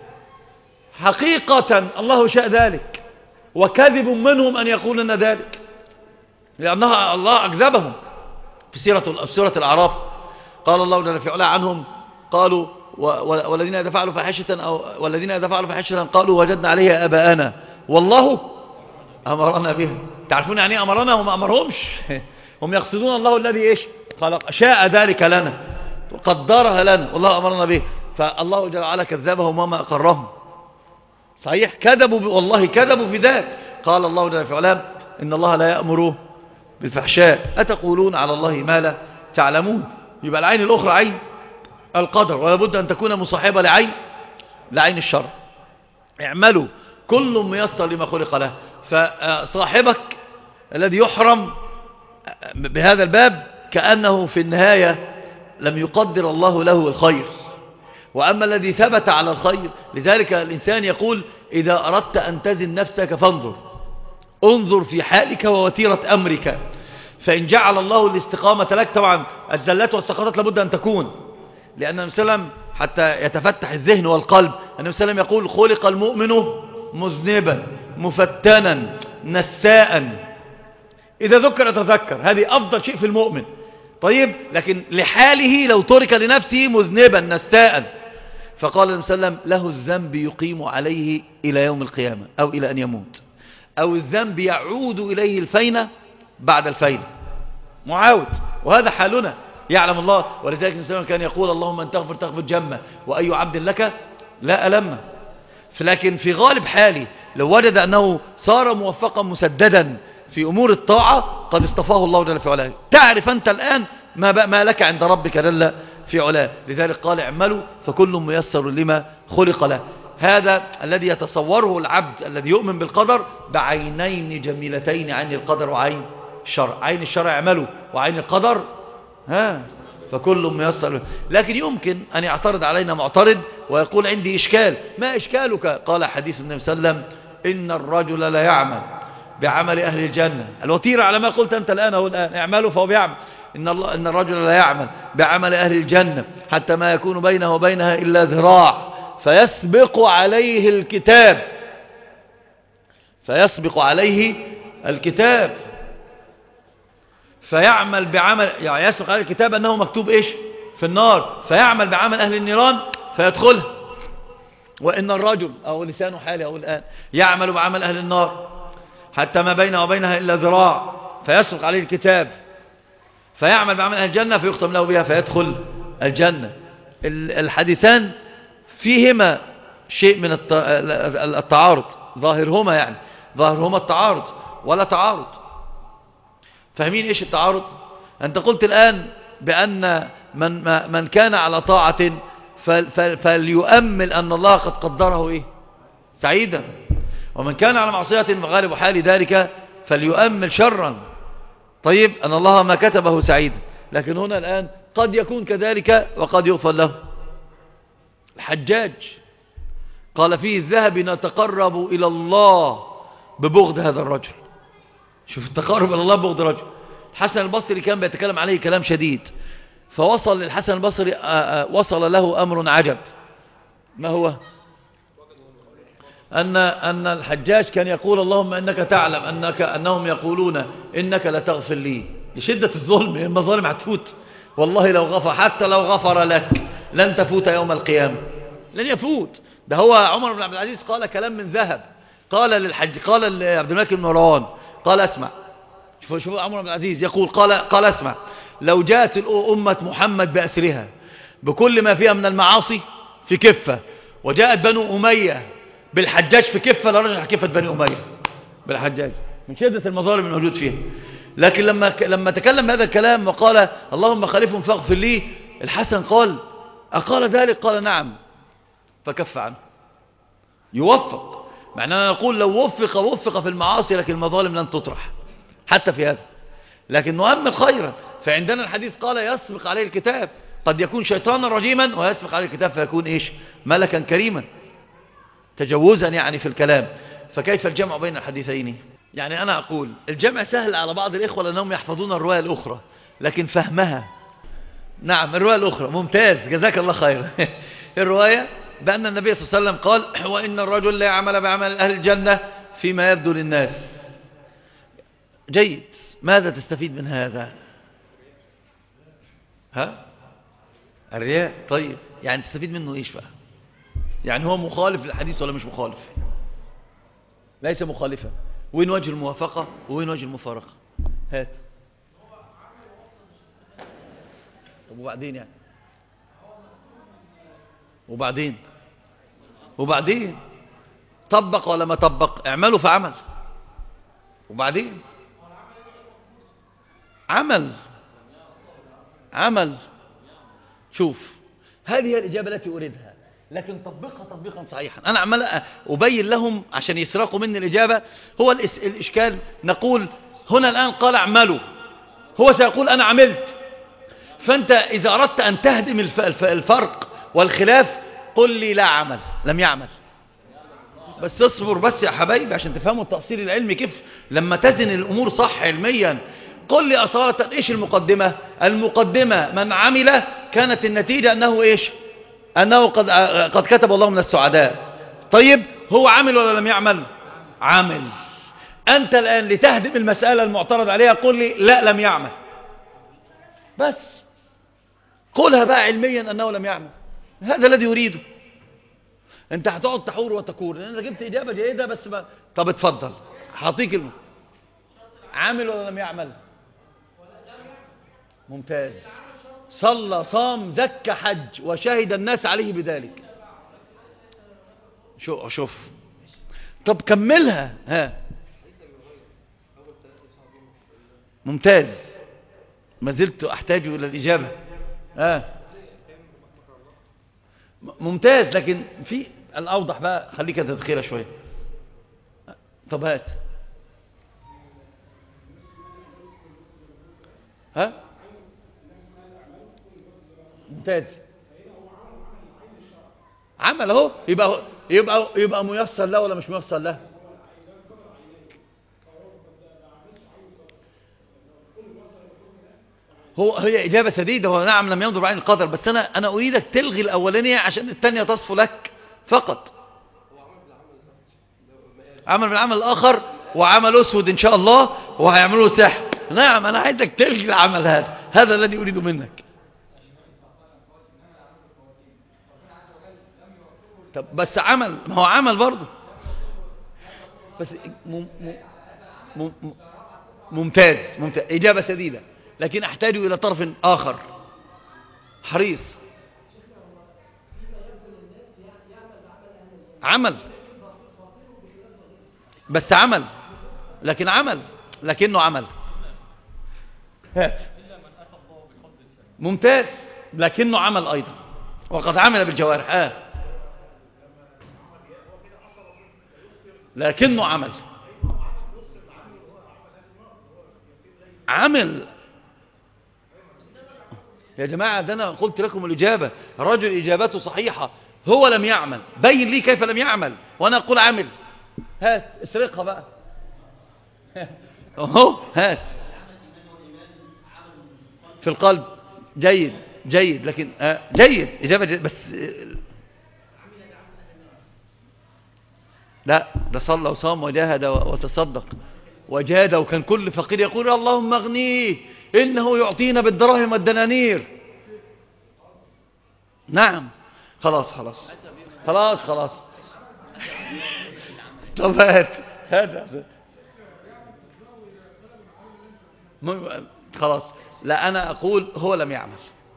حقيقة، الله شاء ذلك، وكذب منهم أن يقولون ذلك، لأنها الله أكذبهم. في سورة في سورة الأعراف قال الله جل في علاه عنهم قالوا والذين إذا فعلوا فاحشة أو والذين إذا فعلوا فاحشة قالوا وجدنا عليها آباءنا والله أمرنا بها. تعرفون يعني أمرنا؟ هم أمرهمش هم يقصدون الله الذي إيش خلق شاء ذلك لنا قدرها لنا والله أمرنا به، فالله جل وعلا كذبهم وما أقرهم. صحيح كذبوا، والله كذبوا في ذلك. قال الله جل في علاه إن الله لا يأمر بالفحشاء أتقولون على الله ما لا تعلمون. يبقى العين الأخرى عين القدر، ولا بد أن تكون مصاحبة لعين لعين الشر. اعملوا كل ميسر لما خلق له. فصاحبك الذي يحرم بهذا الباب كأنه في النهاية لم يقدر الله له الخير، وأما الذي ثبت على الخير. لذلك الإنسان يقول إذا أردت أن تزن نفسك فانظر انظر في حالك ووتيرة أمرك، فإن جعل الله الاستقامة لك. طبعا الزلات والسقطات لابد أن تكون، لأن النبي صلى الله عليه وسلم حتى يتفتح الذهن والقلب النبي صلى الله عليه وسلم يقول خلق المؤمن مذنبا مفتنا نساء، إذا ذكر يتذكر، هذه أفضل شيء في المؤمن. طيب لكن لحاله لو ترك لنفسه مذنبا نساء، فقال النبي صلى الله عليه وسلم له الذنب يقيم عليه إلى يوم القيامة أو إلى أن يموت، أو الذنب يعود إليه الفينة بعد الفينة، معاود. وهذا حالنا يعلم الله. ولذلك الإنسان كان يقول اللهم أن تغفر تغفر جمة وأي عبد لك لا ألم. لكن في غالب حالي لو وجد أنه صار موفقا مسددا في أمور الطاعة قد اصطفاه الله جل في علاه. تعرف أنت الآن ما, ما لك عند ربك جل في علاه. لذلك قال اعملوا فكل ميسر لما خلق له. هذا الذي يتصوره العبد الذي يؤمن بالقدر بعينين جميلتين، عين القدر وعين الشرع. عين الشرع اعملوا، وعين القدر ها فكل ميسر. لكن يمكن أن يعترض علينا معترض ويقول عندي إشكال. ما إشكالك؟ قال حديث النبي صلى الله عليه وسلم إن الرجل لا يعمل بعمل أهل الجنة. الوتيرة على ما قلت أنت الآن أو الآن اعملوا فهو بيعمل. إن, الله إن الرجل لا يعمل بعمل أهل الجنة حتى ما يكون بينه وبينها إلا ذراع فيسبق عليه الكتاب فيسبق عليه الكتاب فيعمل بعمل، يعني يسبق عليه الكتاب أنه مكتوب إيش في النار، فيعمل بعمل أهل النيران فيدخلها. وإن الرجل أو لسان حالي أو الآن يعمل بعمل أهل النار حتى ما بينه وبينها إلا ذراع فيسبق عليه الكتاب فيعمل بعمل أهل الجنة فيختم له بها فيدخل الجنة. الحديثان فيهما شيء من التعارض، ظاهرهما يعني ظاهرهما التعارض ولا تعارض. فاهمين إيش التعارض؟ أنت قلت الآن بأن من, من كان على طاعة فليؤمل أن الله قد قدره إيه سعيدا، ومن كان على معصية غالب حال ذلك فليؤمل شرا. طيب أن الله ما كتبه سعيدا. لكن هنا الآن قد يكون كذلك وقد يغفر له. الحجاج قال فيه الذهب نتقرب إلى الله ببغض هذا الرجل. شوف التقرب إلى الله ببغض الرجل. الحسن البصري كان بيتكلم عليه كلام شديد، فوصل للحسن البصري وصل له أمر عجب. ما هو؟ أن أن الحجاج كان يقول اللهم إنك تعلم أنك أنهم يقولون إنك لتغفر لي. لشدة الظلم، المظالم هتفوت والله، لو غفر حتى لو غفر لك لن تفوت يوم القيامة، لن يفوت. ده هو عمر بن عبد العزيز قال كلام من ذهب، قال للحج قال لعبد الملك بن مروان قال اسمع، شوف شوف عمر بن العزيز يقول قال قال اسمع، لو جاءت أمة محمد بأسرها بكل ما فيها من المعاصي في كفة، وجاءت بنو أمية بالحجاج في كفة، لرجح كفة بني أمية بالحجاج من شدة المظالم الموجود فيها. لكن لما لما تكلم هذا الكلام وقال اللهم خالفهم فاغفر لي، الحسن قال أقال ذلك؟ قال نعم، فكف عنه. يوفق، معنانا نقول لو وفق وفق في المعاصي، لكن المظالم لن تطرح حتى في هذا، لكن نؤمل خيرا. فعندنا الحديث قال يسبق عليه الكتاب، قد يكون شيطانا رجيما ويسبق عليه الكتاب فيكون إيش؟ ملكا كريما، تجوزا يعني في الكلام. فكيف الجمع بين الحديثين؟ يعني أنا أقول الجمع سهل على بعض الإخوة لأنهم يحفظون الرواية الأخرى، لكن فهمها، نعم الرواية الأخرى ممتاز، جزاك الله خيرا. الرواية بأن النبي صلى الله عليه وسلم قال وإن الرجل لا يعمل بعمل أهل الجنة فيما يبدو للناس. جيد، ماذا تستفيد من هذا؟ ها؟ الرياء. طيب يعني تستفيد منه إيش بقى؟ يعني هو مخالف للحديث ولا مش مخالف؟ ليس مخالفا. وين وجه الموافقة وين وجه المفارقة؟ هات. طب وبعدين يعني وبعدين وبعدين طبق ولا ما طبق؟ اعملوا فعمل، وبعدين عمل عمل. شوف هذه هي الإجابة التي أريدها، لكن طبقها تطبيقا صحيحا. أنا عمال أبين لهم عشان يسرقوا مني الإجابة. هو الإشكال نقول هنا الآن قال اعملوا، هو سيقول أنا عملت. فأنت إذا أردت أن تهدم الفرق والخلاف قل لي لا عمل، لم يعمل. بس اصبر بس يا حبايبي عشان تفهموا التأصيل العلمي كيف لما تزن الأمور صح علميا. قل لي أصالة إيش المقدمة؟ المقدمة من عمل كانت النتيجة أنه إيش؟ أنه قد, قد كتب الله من السعداء. طيب هو عمل ولا لم يعمل؟ عمل. أنت الآن لتهدم المسألة المعترض عليها قل لي لا لم يعمل، بس قولها بقى علميا أنه لم يعمل. هذا الذي يريده. أنت هتقعد تحور وتكور لأن أنت جبت إجابة جيدة بس ما... طب اتفضل هعطيك الم... عامل ولا لم يعمل؟ ممتاز. صلى صام زكى حج وشهد الناس عليه بذلك. شوف شوف طب كملها. ها ممتاز، ما زلت أحتاج إلى الإجابة. ها ممتاز، لكن في الأوضح بقى خليك تدخيلها شوية. طب هات. ها ممتاز، عمل اهو. يبقى يبقى يبقى ميسر له ولا مش ميسر له؟ هو هي إجابة سديدة. هو نعم لم ينظر بعين القدر، بس أنا أنا أريدك تلغي الأولانية عشان الثانية تصفو لك فقط. عمل بالعمل الآخر وعمل أسود إن شاء الله وهيعملوا سحر. نعم أنا عايزك تلغي العمل هذا، هذا الذي أريد منك. طب بس عمل، ما هو عمل برضه بس مم مم مم ممتاز ممتاز، إجابة سديدة، لكن أحتاج إلى طرف آخر حريص. عمل بس عمل، لكن عمل لكنه عمل. هات. ممتاز، لكنه عمل أيضا وقد عمل بالجوارح. آه. لكنه عمل عمل يا جماعة ده أنا قلت لكم الإجابة، الرجل إجابته صحيحة، هو لم يعمل، بين لي كيف لم يعمل وأنا أقول عمل. هات اسرقها بقى. اهو هات في القلب. جيد جيد، لكن آه جيد إجابة جيد، بس آه لا، ده صلى وصام وجاهد وتصدق وجاد، وكان كل فقير يقول اللهم اغنيه إنه يعطينا بالدراهم والدنانير. نعم. خلاص خلاص خلاص خلاص. طب هات هات خلاص. لا، أنا أقول هو لم يعمل،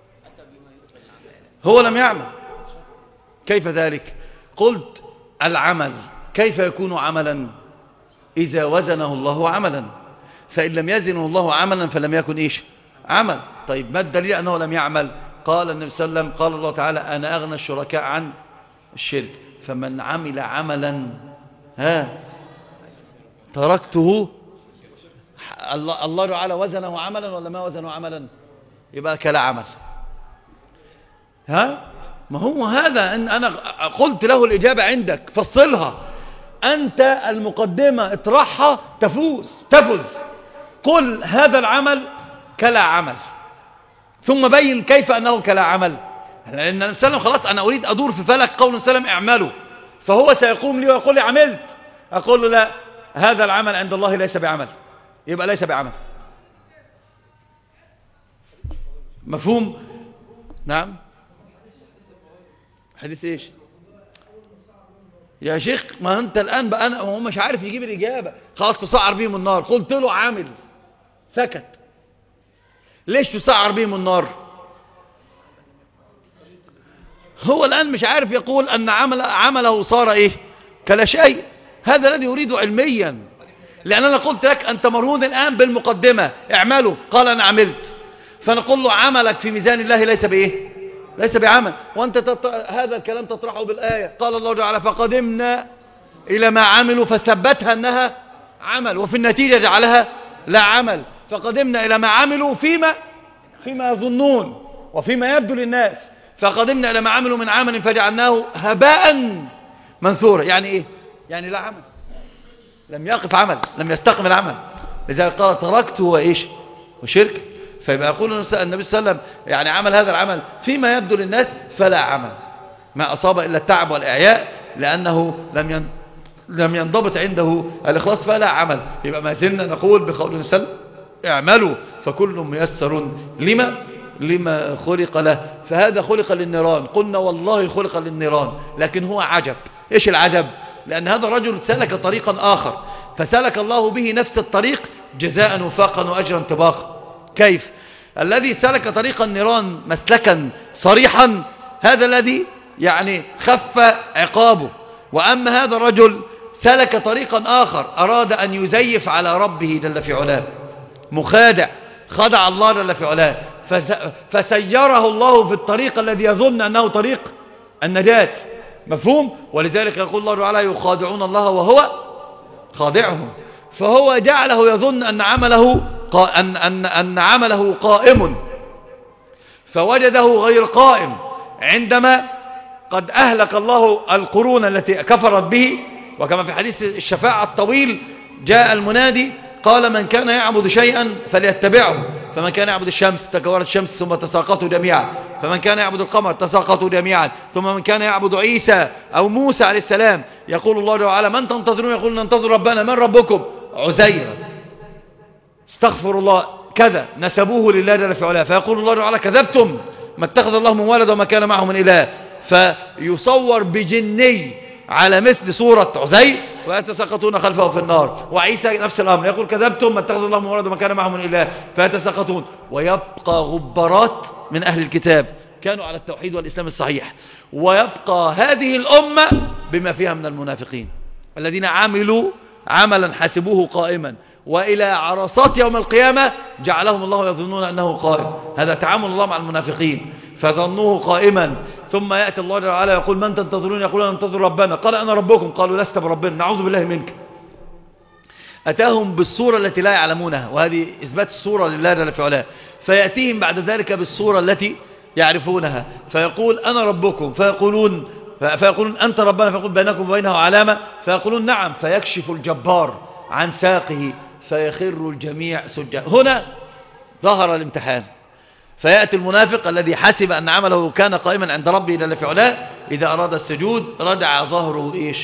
هو لم يعمل. كيف ذلك؟ قلت العمل كيف يكون عملا؟ إذا وزنه الله عملا، فإن لم يزنه الله عملا فلم يكن إيش؟ عمل. طيب ما الدليل أنه لم يعمل؟ قال النبي صلى الله عليه وسلم، قال الله تعالى أنا أغنى الشركاء عن الشرك، فمن عمل عملا ها تركته. الله الله تعالى وزنه عملا ولا ما وزنه عملا؟ يبقى كلا عمل. ها ما هو هذا، إن أنا قلت له الإجابة عندك، فصلها أنت، المقدمة اطرحها تفوز تفز. قل هذا العمل كلا عمل، ثم بين كيف أنه كلا عمل. لأن النبي صلى الله عليه وسلم خلاص أنا أريد أدور في فلك قول النبي صلى الله عليه وسلم اعملوا، فهو سيقوم لي ويقول لي عملت، أقول له لا، هذا العمل عند الله ليس بعمل، يبقى ليس بعمل. مفهوم؟ نعم. حديث ايش يا شيخ؟ ما انت الان بقى انا هو مش عارف يجيب الاجابه، خلاص تسعر بيهم النار. قلت له عامل، سكت. ليش تسعر بيهم النار؟ هو الان مش عارف يقول ان عمل عمله صار ايه؟ كلا شيء. هذا الذي يريده علميا، لان انا قلت لك انت مرهون الان بالمقدمه اعملوا، قال انا عملت، فنقول له عملك في ميزان الله ليس بايه؟ ليس بعمل. وانت تط... هذا الكلام تطرحه بالآية، قال الله تعالى فقدمنا إلى ما عملوا فثبتها أنها عمل، وفي النتيجة جعلها لا عمل. فقدمنا إلى ما عملوا فيما فيما يظنون وفيما يبدو للناس، فقدمنا إلى ما عملوا من عمل فجعلناه هباء منثورا. يعني إيه؟ يعني لا عمل، لم يقف عمل، لم يستقم عمل. لذلك قال تركته وإيش؟ وشرك. فيبقى يقول النبي صلى الله عليه وسلم يعني عمل هذا العمل فيما يبدو للناس فلا عمل، ما أصاب إلا التعب والإعياء، لأنه لم لم ينضبط عنده الإخلاص فلا عمل. يبقى ما زلنا نقول بقول النبي صلى الله عليه وسلم اعملوا فكل ميسر لما لما خلق له. فهذا خلق للنيران، قلنا والله خلق للنيران، لكن هو عجب. إيش العجب؟ لأن هذا الرجل سلك طريقا آخر، فسلك الله به نفس الطريق جزاء وفاقا وأجرا طباقا. كيف؟ الذي سلك طريق النيران مسلكا صريحا هذا الذي يعني خف عقابه، وأما هذا الرجل سلك طريقا آخر أراد أن يزيف على ربه جل في علاه، مخادع، خدع الله جل في علاه، فسيره الله في الطريق الذي يظن أنه طريق النجاة. مفهوم؟ ولذلك يقول الله تعالى يخادعون الله وهو خادعهم، فهو جعله يظن أن عمله أن, أن, أن عمله قائم، فوجده غير قائم عندما قد أهلك الله القرون التي كفرت به. وكما في حديث الشفاعة الطويل جاء المنادي قال من كان يعبد شيئا فليتبعه، فمن كان يعبد الشمس تكورت الشمس ثم تساقطوا جميعا، فمن كان يعبد القمر تساقطوا جميعا، ثم من كان يعبد عيسى أو موسى عليه السلام يقول الله تعالى من تنتظرون؟ يقول ننتظر ربنا. من ربكم؟ عزير. استغفر الله كذا، نسبوه لله جل في علاه، فيقول الله تعالى كذبتم، ما اتخذ الله من ولد وما كان معه من إله، فيصور بجني على مثل صورة عزير ويتساقطون خلفه في النار. وعيسى نفس الأمر، يقول كذبتم، ما اتخذ الله من ولد وما كان معه من إله، فيتساقطون. ويبقى غبرات من أهل الكتاب كانوا على التوحيد والإسلام الصحيح، ويبقى هذه الأمة بما فيها من المنافقين الذين عملوا عملا حسبوه قائما، وإلى عرصات يوم القيامة جعلهم الله يظنون أنه قائم. هذا تعامل الله مع المنافقين، فظنوه قائما، ثم يأتي الله تعالى يقول من تنتظرون؟ يقول ننتظر ربنا. قال أنا ربكم. قالوا لست بربنا، نعوذ بالله منك. أتاهم بالصورة التي لا يعلمونها، وهذه إثبات الصورة لله جل في علاه. فيأتيهم بعد ذلك بالصورة التي يعرفونها، فيقول أنا ربكم، فيقولون فيقولون أنت ربنا، فيقول بينكم وبينه علامة، فيقولون نعم، فيكشف الجبار عن ساقه فيخر الجميع سجدا. هنا ظهر الامتحان، فيأتي المنافق الذي حسب أن عمله كان قائما عند ربه جل في علاه، إذا أراد السجود رجع ظهره إيش؟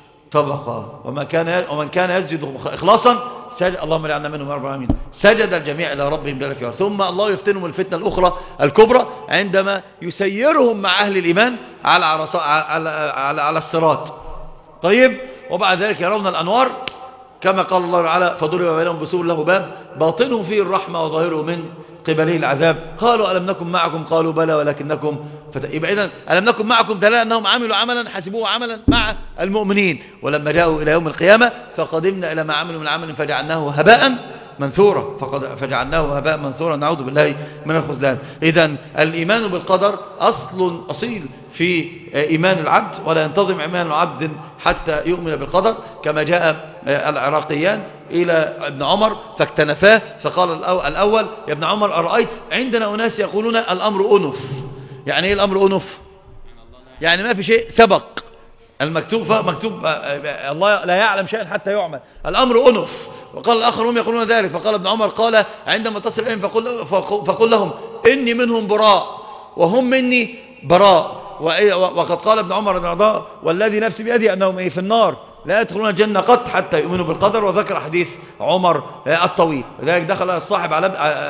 طبقا. وما كان ومن كان يسجد إخلاصا سجد، اللهم اجعلنا منهم يا رب العالمين، سجد الجميع إلى ربهم جل في علاه. ثم الله يفتنهم الفتنة الأخرى الكبرى عندما يسيرهم مع أهل الإيمان على على على, على, على الصراط. طيب، وبعد ذلك يرون الأنوار كما قال الله تعالى فضرب بينهم بسور له باب باطنه فيه الرحمة وظاهره من قبله العذاب. قالوا ألم نكن معكم؟ قالوا بلى ولكنكم فت... يبقى إذن ألم نكن معكم دلالة أنهم عملوا عملا حسبوه عملا مع المؤمنين، ولما جاءوا إلى يوم القيامة فقدمنا إلى ما عملوا من عمل فجعلناه هباء منثورا، فقد فجعلناه هباء منثورا، نعوذ بالله من الخذلان. إذن الإيمان بالقدر أصل أصيل في إيمان العبد، ولا ينتظم إيمان العبد حتى يؤمن بالقدر، كما جاء العراقيان إلى ابن عمر فاكتنفاه فقال الأول يا ابن عمر أرأيت عندنا أناس يقولون الأمر أنف. يعني إيه الأمر أنف؟ يعني ما في شيء سبق المكتوب مكتوب الله لا يعلم شيئا حتى يعمل، الأمر أنف. وقال الآخر هم يقولون ذلك، فقال ابن عمر قال عندما تصل إليهم فقل, فقل لهم إني منهم براء وهم مني براء. وقد قال ابن عمر بن الخطاب والذي نفسي بيده أنهم إيه في النار لا يدخلون الجنة قط حتى يؤمنوا بالقدر، وذكر حديث عمر الطويل. لذلك دخل الصاحب على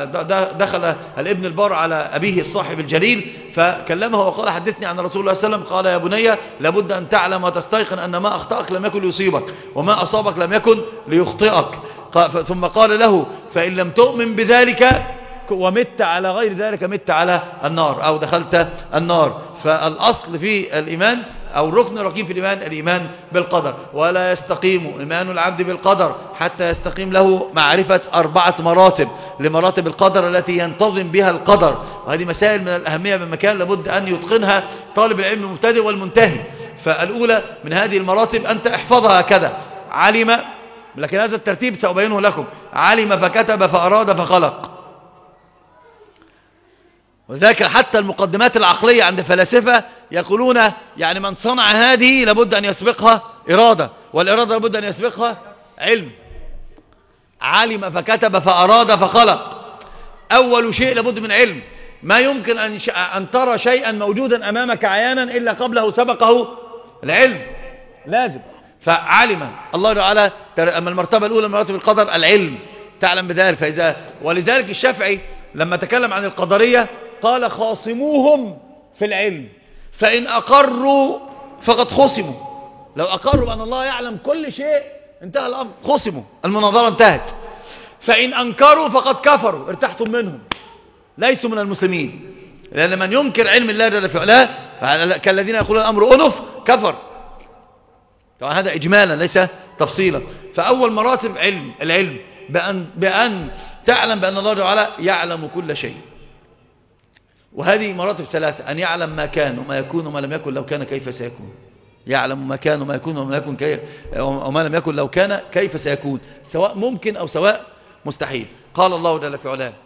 دخل الابن البار على أبيه الصاحب الجليل فكلمه وقال حدثني عن رسول الله صلى الله عليه وسلم قال يا بني لابد أن تعلم وتستيقن أن ما أخطأك لم يكن ليصيبك وما أصابك لم يكن ليخطئك. ثم قال له فإن لم تؤمن بذلك ومت على غير ذلك مت على النار أو دخلت النار. فالأصل في الإيمان أو الركن الركين في الإيمان الإيمان بالقدر، ولا يستقيم إيمان العبد بالقدر حتى يستقيم له معرفة أربعة مراتب لمراتب القدر التي ينتظم بها القدر، وهذه مسائل من الأهمية بمكان لابد أن يتقنها طالب العلم المبتدئ والمنتهي. فالأولى من هذه المراتب أنت احفظها كذا، علم، لكن هذا الترتيب سأبينه لكم، علم فكتب فأراد فخلق. وذلك حتى المقدمات العقلية عند فلاسفة يقولون يعني من صنع هذه لابد أن يسبقها إرادة، والإرادة لابد أن يسبقها علم. علم فكتب فأراد فخلق، أول شيء لابد من علم. ما يمكن أن, أن ترى شيئا موجودا أمامك عيانا إلا قبله سبقه العلم، لازم. فعلم الله تعالى. أما المرتبة الأولى من مراتب القدر العلم، تعلم بذلك. فإذا ولذلك الشافعي لما تكلم عن القدرية قال خاصموهم في العلم، فإن أقروا فقد خصموا. لو أقروا بأن الله يعلم كل شيء انتهى الأمر، خصموا، المناظرة انتهت. فإن أنكروا فقد كفروا، ارتحتم منهم، ليسوا من المسلمين. لأن من ينكر علم الله جل في علاه كالذين يقولون الأمر أنف كفر. طبعا هذا إجمالا ليس تفصيلا. فأول مراتب علم، العلم بأن, بأن تعلم بأن الله تعالى يعلم كل شيء. وهذه مراتب ثلاثة: أن يعلم ما كان وما يكون وما لم يكن لو كان كيف سيكون. يعلم ما كان وما يكون وما, يكون كي وما لم يكن لو كان كيف سيكون، سواء ممكن أو سواء مستحيل. قال الله جل في علاه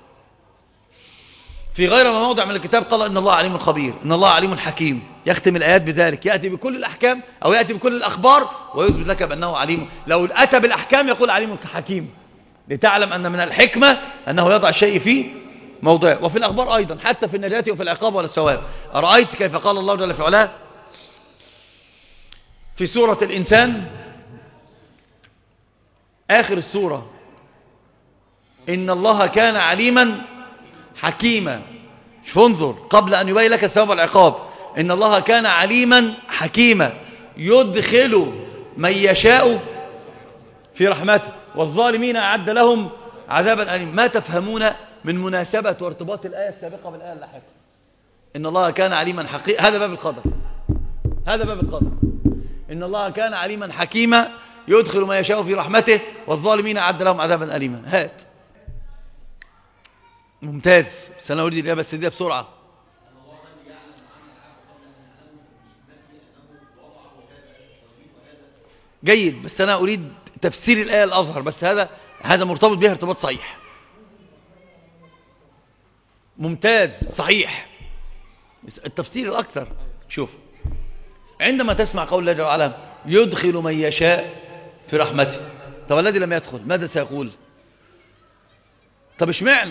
في غير ما موضع من الكتاب قال إن الله عليم خبير، إن الله عليم حكيم. يختم الآيات بذلك، يأتي بكل الأحكام أو يأتي بكل الأخبار ويثبت لك بأنه عليم. لو أتى بالأحكام يقول عليم حكيم، لتعلم أن من الحكمة أنه يضع الشيء في موضعه. وفي الأخبار أيضا حتى في النجاة وفي العقاب والثواب. أرأيت كيف قال الله جل في علاه في سورة الإنسان آخر السورة إن الله كان عليما حكيما. فانظر قبل أن يبين لك الثواب والعقاب، إن الله كان عليما حكيما يدخل من يشاء في رحمته والظالمين أعد لهم عذابا أليما. ما تفهمون من مناسبة وارتباط الآية السابقة بالآية اللاحقة؟ إن الله كان عليما حكيما، هذا باب القدر، هذا باب القدر. إن الله كان عليما حكيما يدخل ما يشاء في رحمته والظالمين أعد لهم عذابا أليما. هات ممتاز، بس أنا أريد الإجابة بس دي بسرعة. جيد، بس أنا أريد تفسير الآية الأظهر، بس هذا هذا مرتبط بها ارتباط صحيح. ممتاز صحيح. التفسير الأكثر، شوف، عندما تسمع قول الله جل وعلا يدخل من يشاء في رحمته، طب الذي لم يدخل ماذا سيقول؟ طب اشمعنى؟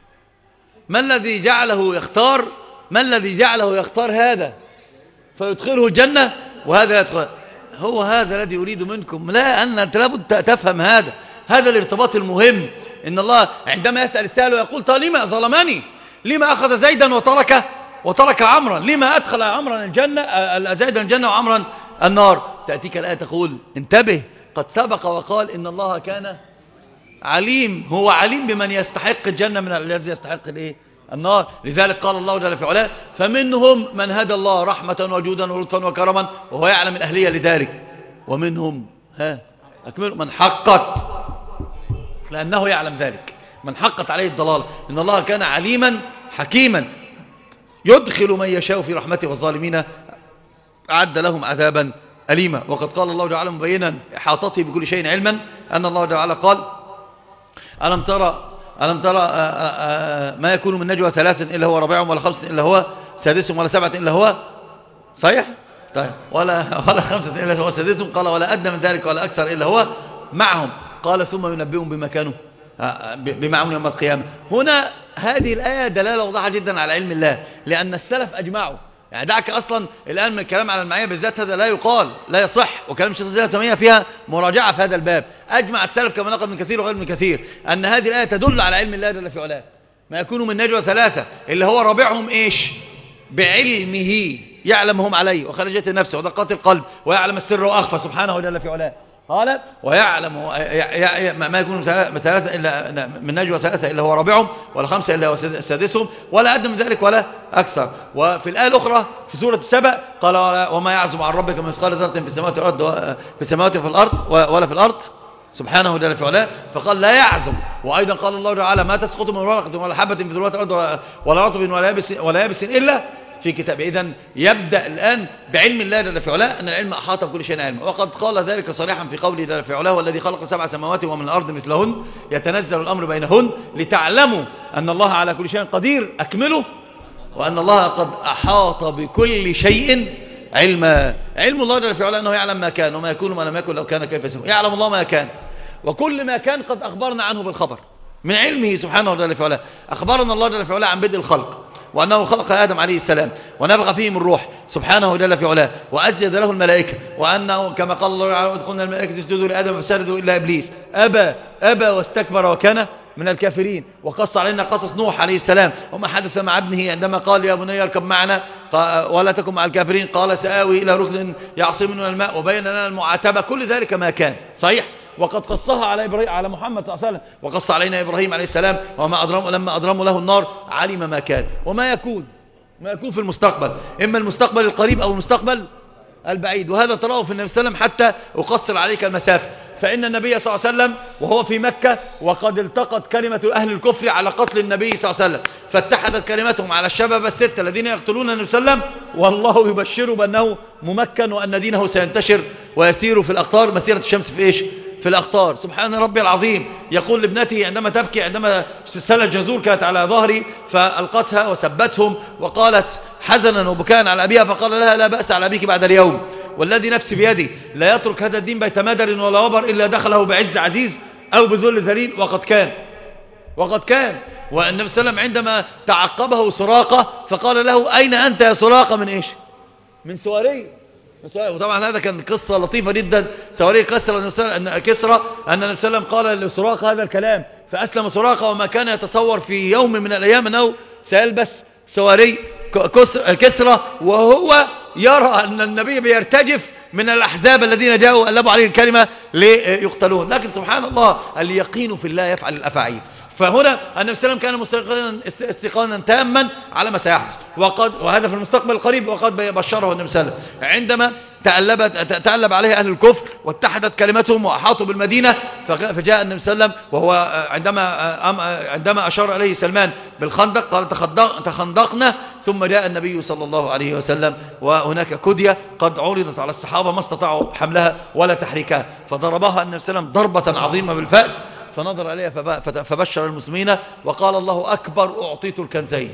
ما الذي جعله يختار ما الذي جعله يختار هذا فيدخله الجنة وهذا يدخل؟ هو هذا الذي أريد منكم، لا أن أنت لابد تفهم هذا هذا الارتباط المهم. إن الله عندما يسأل السائل ويقول طيب لما ظلمني، لما أخذ زيدا وترك وترك عمرا، لما أدخل عمرا الجنة زيدا الجنة وعمرا النار؟ تأتيك الآية تقول انتبه، قد سبق وقال إن الله كان عليم، هو عليم بمن يستحق الجنة من الذي يستحق الايه النار. لذلك قال الله جل في علاه فمنهم من هدى الله رحمة وجودا ولطفا وكرما وهو يعلم الأهلية لذلك، ومنهم ها أكمل من حقت، لأنه يعلم ذلك، من حقت عليه الضلال. إن الله كان عليما حكيما يدخل من يشاء في رحمته والظالمين أعد لهم عذابا أليما. وقد قال الله تعالى مبينا إحاطته بكل شيء علما أن الله تعالى قال ألم ترى ألم ترى ما يكون من نجوى ثلاث إلا هو رابعهم ولا خمسة إلا هو سادسهم ولا سبعة إلا هو صحيح طيب ولا ولا خمسة إلا هو سادسهم قال ولا أدنى من ذلك ولا أكثر إلا هو معهم قال ثم ينبئهم بما كانوا بما عملوا يوم القيامة. هنا هذه الآية دلالة واضحة جدا على علم الله، لأن السلف أجمعوا، يعني دعك أصلا الآن من الكلام على المعية بالذات هذا لا يقال لا يصح، وكلام الشيخ الإسلام ابن تيمية فيها مراجعة في هذا الباب. أجمع السلف كما نقل من كثير وغير من كثير أن هذه الآية تدل على علم الله جل في علاه. ما يكون من نجوى ثلاثة اللي هو رابعهم إيش؟ بعلمه يعلمهم عليه وخرجة النفس ودقات القلب ويعلم السر وأخفى سبحانه جل في علاه. قال ويعلم ما يكون ثلاثة إلا من نجوى ثلاثة إلا هو رابعهم ولا خمسة إلا هو سادسهم ولا أدنى من ذلك ولا أكثر. وفي الآية الأخرى في سورة السبأ قال وما يعزم عن ربك من مثقال ذرة في السماوات والأرض في السماوات وفي الأرض ولا في الأرض سبحانه جل في علاه، فقال لا يعزم. وأيضا قال الله تعالى ما تسقط من ورقة ولا حبة في ظلمات الأرض ولا رطب ولا يابس ولا يابس إلا في كتاب. إذن يبدأ الآن بعلم الله جل في علاه أن العلم أحاط بكل شيء علما. وقد قال ذلك صريحا في قوله جل في علاه والذي خلق سبع سماوات ومن الأرض مثلهن يتنزل الأمر بينهن لتعلموا أن الله على كل شيء قدير أكمله وأن الله قد أحاط بكل شيء علما. علم الله جل في علاه أنه يعلم ما كان وما يكون وما لم يكن لو كان كيف يسمى. يعلم الله ما كان وكل ما كان قد أخبرنا عنه بالخبر من علمه سبحانه جل في علاه. أخبرنا الله جل في علاه عن بدء الخلق وأنه خلق آدم عليه السلام ونفخ فيه من الروح سبحانه جل في علاه وأسجد له الملائكة وأنه كما قال الله تعالى وإذ قلنا الملائكة اسجدوا لآدم فسجدوا إلا إبليس أبى أبى واستكبر وكان من الكافرين. وقص علينا قصص نوح عليه السلام وما حدث مع ابنه عندما قال يا بني اركب معنا ولا تكن مع الكافرين قال سآوي إلى ركن يعصمني من الماء وبين لنا المعاتبة. كل ذلك ما كان صحيح. وقد قصها على إبراهيم على محمد صلى الله عليه وسلم وقص علينا إبراهيم عليه السلام وما أضرم لما أضرموا له النار علم ما كان وما يكون ما يكون في المستقبل، إما المستقبل القريب أو المستقبل البعيد. وهذا تراه في النبي صلى الله عليه وسلم حتى أقصر عليك المسافة. فإن النبي صلى الله عليه وسلم وهو في مكة وقد التقت كلمة أهل الكفر على قتل النبي صلى الله عليه وسلم فاتحدت كلمتهم على الشباب الستة الذين يقتلون النبي صلى الله عليه وسلم والله يبشر بأنه ممكن وأن دينه سينتشر ويسير في الأقطار مسيرة الشمس في إيش؟ في الأقطار. سبحان ربي العظيم. يقول لابنته عندما تبكي عندما سلسلة جزور كانت على ظهري فألقتها وسبتهم وقالت حزنا وبكاء على أبيها فقال لها لا بأس على أبيك بعد اليوم والذي نفسي بيدي لا يترك هذا الدين بيت مدر ولا وبر إلا دخله بعز عزيز أو بذل ذليل. وقد كان وقد كان والنبي صلى الله عليه وسلم عندما تعقبه سراقة فقال له أين أنت يا سراقة من إيش؟ من سواريه. وطبعا هذا كان قصة لطيفة جدا. سواريه كسرى أن كسرى أن النبي صلى الله عليه وسلم قال لسراقة هذا الكلام فأسلم سراقة وما كان يتصور في يوم من الأيام أنه سيلبس سواري كسرى وهو يرى أن النبي بيرتجف من الأحزاب الذين جاءوا وقلبوا عليه الكلمة ليقتلون. لكن سبحان الله اليقين في الله يفعل الأفاعيل. فهنا النبي صلى الله عليه وسلم كان استيقانا تاما على ما سيحدث وقد وهذا في المستقبل القريب وقد بشره النبي صلى الله عليه وسلم عندما تألبت تألب عليه أهل الكفر واتحدت كلمتهم وأحاطوا بالمدينة فجاء النبي صلى الله عليه وسلم وهو عندما عندما أشار عليه سلمان بالخندق قال تخندقنا ثم جاء النبي صلى الله عليه وسلم وهناك كدية قد عرضت على الصحابة ما استطاعوا حملها ولا تحريكها فضربها النبي صلى الله عليه وسلم ضربة عظيمة بالفأس فنظر عليها فبشر المسلمين وقال الله أكبر أعطيت الكنزين.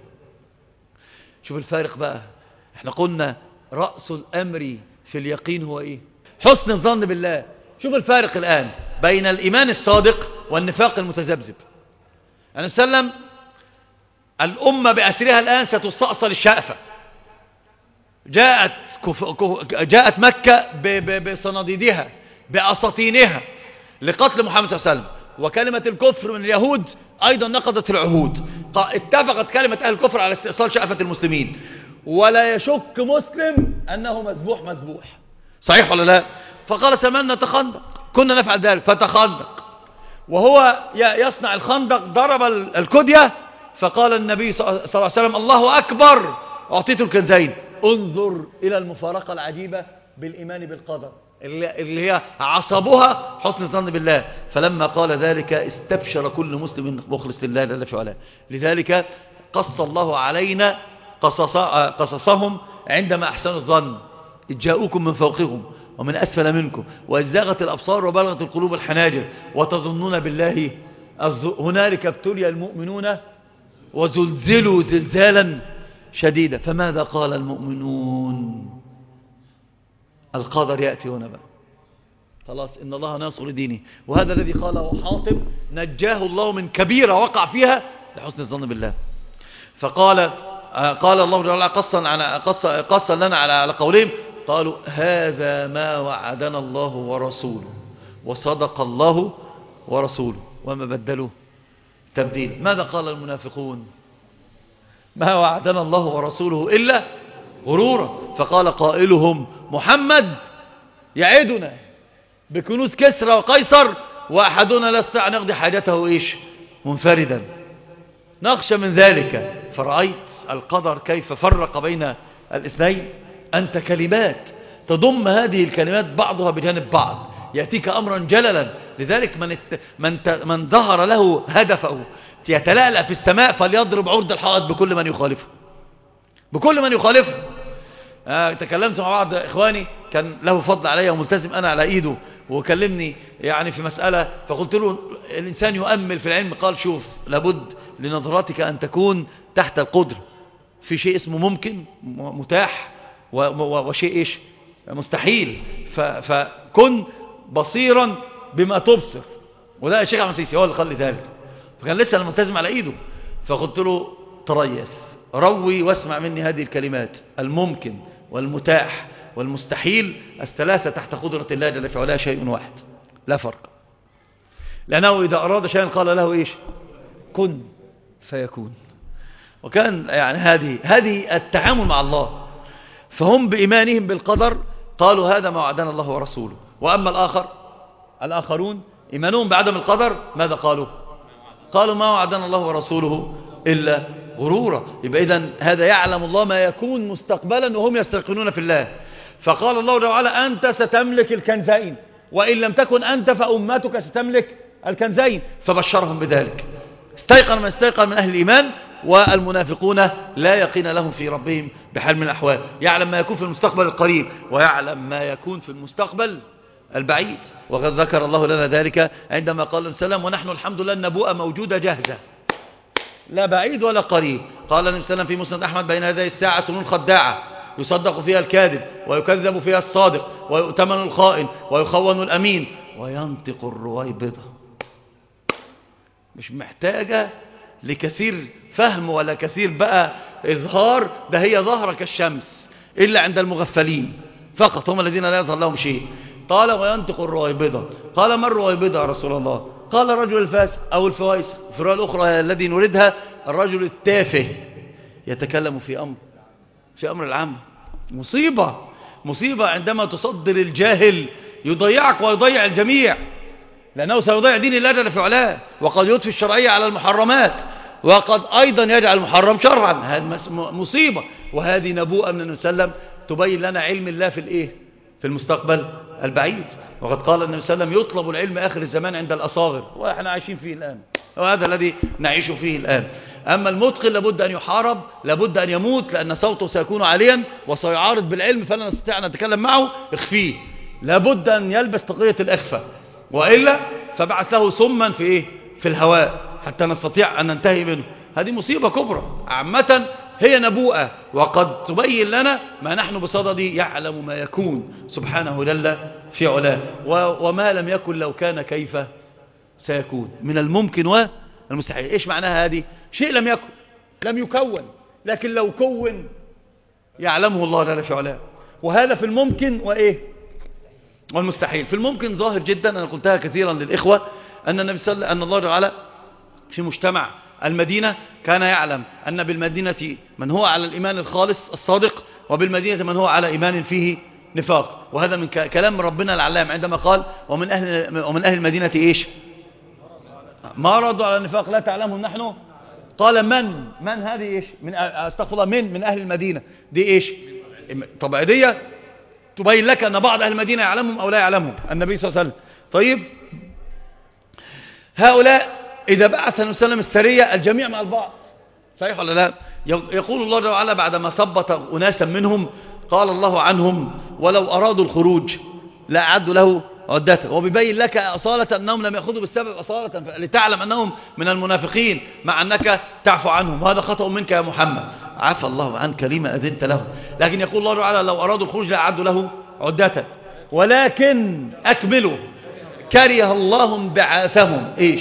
شوف الفارق بقى. احنا قلنا رأس الأمر في اليقين هو إيه؟ حسن الظن بالله. شوف الفارق الآن بين الإيمان الصادق والنفاق المتذبذب. النبي صلى الله عليه وسلم الأمة بأسرها الآن ستستأصل الشأفة. جاءت, كف... جاءت مكة ب... ب... بصناديدها بأساطينها لقتل محمد صلى الله عليه وسلم، وكلمة الكفر من اليهود أيضا نقضت العهود. اتفقت كلمة أهل الكفر على استئصال شأفة المسلمين، ولا يشك مسلم أنه مذبوح مذبوح، صحيح ولا لا؟ فقال سلمان نتخندق، كنا نفعل ذلك فتخندق، وهو يصنع الخندق ضرب الكدية، فقال النبي صلى الله عليه وسلم الله أكبر أعطيت الكنزين. انظر إلى المفارقة العجيبة بالإيمان بالقدر اللي هي عصبها حسن الظن بالله. فلما قال ذلك استبشر كل مسلم مخلص لله جل في علاه. لذلك قص الله علينا قصص قصصهم عندما أحسنوا الظن. إذ جاءوكم من فوقكم ومن أسفل منكم وإذ زاغت الأبصار وبلغت القلوب الحناجر وتظنون بالله هنالك ابتلي المؤمنون وزلزلوا زلزالا شديدا. فماذا قال المؤمنون؟ القدر يأتي هنا بقى خلاص، إن الله ناصر دينه. وهذا الذي قاله حاطب نجاه الله من كبيرة وقع فيها لحسن الظن بالله. فقال قال الله تعالى قصا على قصا قصا لنا على على قولهم قالوا هذا ما وعدنا الله ورسوله وصدق الله ورسوله وما بدلوا تبديل. ماذا قال المنافقون؟ ما وعدنا الله ورسوله إلا غرورا. فقال قائلهم محمد يعدنا بكنوز كسرى وقيصر وأحدنا لا يستطيع أن يقضي حاجته إيش منفردا، نخشى من ذلك. فرأيت القدر كيف فرق بين الاثنين. أنت كلمات تضم هذه الكلمات بعضها بجانب بعض، يأتيك أمرا جللا. لذلك من, الت... من, ت... من ظهر له هدفه يتلألأ في السماء فليضرب عرض الحائط بكل من يخالفه، بكل من يخالفه. آه تكلمت مع بعض إخواني كان له فضل علي وملتزم أنا على إيده، وكلمني يعني في مسألة، فقلت له الإنسان يؤمل في العلم. قال شوف لابد لنظراتك أن تكون تحت القدر، في شيء اسمه ممكن متاح وشيء إيش مستحيل، فكن بصيرا بما تبصر. وده الشيخ عبد السيسي هو اللي قال لي ذلك، فكان لسه أنا ملتزم على إيده. فقلت له تريث روي واسمع مني هذه الكلمات: الممكن والمتاح والمستحيل الثلاثة تحت قدرة الله جل في علاه شيء واحد لا فرق. لأنه إذا أراد شيئا قال له إيش كن فيكون. وكان يعني هذه هذه التعامل مع الله. فهم بإيمانهم بالقدر قالوا هذا ما وعدنا الله ورسوله. وأما الآخر الآخرون إيمانهم بعدم القدر ماذا قالوا؟ قالوا ما وعدنا الله ورسوله إلا غرورا. يبقى إذن هذا يعلم الله ما يكون مستقبلا وهم يستيقنون في الله. فقال الله تعالى أنت ستملك الكنزين، وإن لم تكن أنت فأمتك ستملك الكنزين. فبشرهم بذلك. استيقن من استيقن من أهل الإيمان. والمنافقون لا يقين لهم في ربهم بحال من الأحوال. يعلم ما يكون في المستقبل القريب ويعلم ما يكون في المستقبل البعيد. وقد ذكر الله لنا ذلك عندما قال السلام ونحن الحمد لله النبوءة موجودة جاهزة لا بعيد ولا قريب. قال النبي صلى الله عليه وسلم في مسند أحمد بين هذه الساعة سنون خداعة يصدق فيها الكاذب ويكذب فيها الصادق ويؤتمن الخائن ويخون الأمين وينطق الرويبضة. مش محتاجة لكثير فهم ولا كثير بقى إظهار، ده هي ظهر كالشمس إلا عند المغفلين فقط، هم الذين لا يظهر لهم شيء. قال وينطق الرويبضة. قال ما الرويبضة يا رسول الله؟ قال الرجل الفاسق أو الفوائس. في الرواية الأخرى الذي نريدها الرجل التافه يتكلم في أمر في أمر العام. مصيبة مصيبة عندما تصدر الجاهل يضيعك ويضيع الجميع، لأنه سيضيع دين الله جل في علاه، وقد يضفي الشرعية على المحرمات، وقد أيضا يجعل المحرم شرعا. هذه مصيبة. وهذه نبوءة من النبي صلى الله عليه وسلم تبين لنا علم الله في الإيه؟ في المستقبل البعيد. وقد قال النبي صلى الله عليه وسلم يطلب العلم آخر الزمان عند الأصاغر، وإحنا عايشين فيه الآن، وهذا الذي نعيش فيه الآن. أما المتقن لابد أن يحارب، لابد أن يموت، لأن صوته سيكون عاليا وسيعارض بالعلم فلا نستطيع أن نتكلم معه. اخفيه. لابد أن يلبس تقية الإخفاء. وإلا فبعث له سما في إيه؟ في الهواء حتى نستطيع أن ننتهي منه. هذه مصيبة كبرى. عامة هي نبوءة، وقد تبين لنا ما نحن بصدد. يعلم ما يكون سبحانه جل في علاه، وما لم يكن لو كان كيف سيكون، من الممكن والمستحيل. إيش معناها هذه؟ شيء لم يكن، لم يكون، لكن لو كون يعلمه الله جل في علاه. وهذا في الممكن وإيه؟ والمستحيل. في الممكن ظاهر جدا، أنا قلتها كثيرا للإخوة، أن النبي صلى الله عليه وسلم، أن الله تعالى في مجتمع المدينة كان يعلم أن بالمدينة من هو على الإيمان الخالص الصادق، وبالمدينة من هو على إيمان فيه نفاق. وهذا من كلام ربنا العلام عندما قال ومن أهل, ومن أهل المدينة إيش؟ ما ردوا على النفاق لا تعلمهم نحن. قال من من هذه إيش؟ من استغفر الله من من أهل المدينة دي إيش؟ طبيعية تبين لك أن بعض أهل المدينة يعلمهم أو لا يعلمهم النبي صلى الله عليه وسلم. طيب هؤلاء إذا بعث النبي صلى الله عليه وسلم السرية الجميع مع البعض، صحيح ولا لا؟ يقول الله تعالى بعدما ثبت أناسا منهم، قال الله عنهم ولو أرادوا الخروج لا أعدوا له عدته. وبيبين لك أصالة أنهم لم يأخذوا بالسبب أصالة لتعلم أنهم من المنافقين، مع أنك تعفو عنهم، وهذا خطأ منك يا محمد. عفى الله عنك لما أذنت له. لكن يقول الله تعالى لو أرادوا الخروج لا أعدوا له عدته، ولكن أكملوا كره الله بعاثهم إيش؟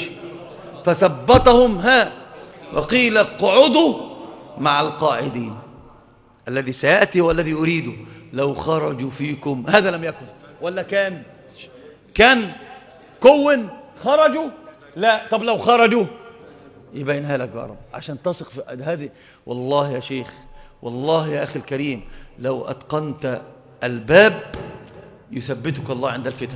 فثبتهم ها وقيل اقعدوا مع القاعدين. الذي سيأتي والذي أريده لو خرجوا فيكم. هذا لم يكن ولا كان؟ كان كون خرجوا؟ لا. طب لو خرجوا يبينها لك بقى رب عشان تثق في هذه. والله يا شيخ، والله يا أخي الكريم، لو أتقنت الباب يثبتك الله عند الفتن.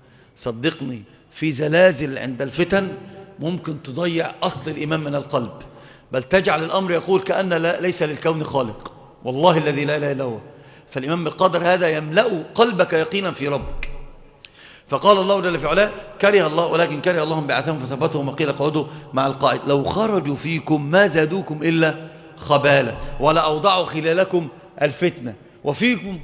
صدقني في زلازل عند الفتن ممكن تضيع أصل الإيمان من القلب، بل تجعل الأمر يقول كأن لا ليس للكون خالق. والله الذي لا إله إلا هو. فالإيمان بالقدر هذا يملأ قلبك يقينا في ربك. فقال الله جل في علاه كره الله ولكن كره الله بعثهم فثبتهم وقيل اقعدوا مع القاعد. لو خرجوا فيكم ما زادوكم إلا خبالا ولا أوضعوا خلالكم الفتنة وفيكم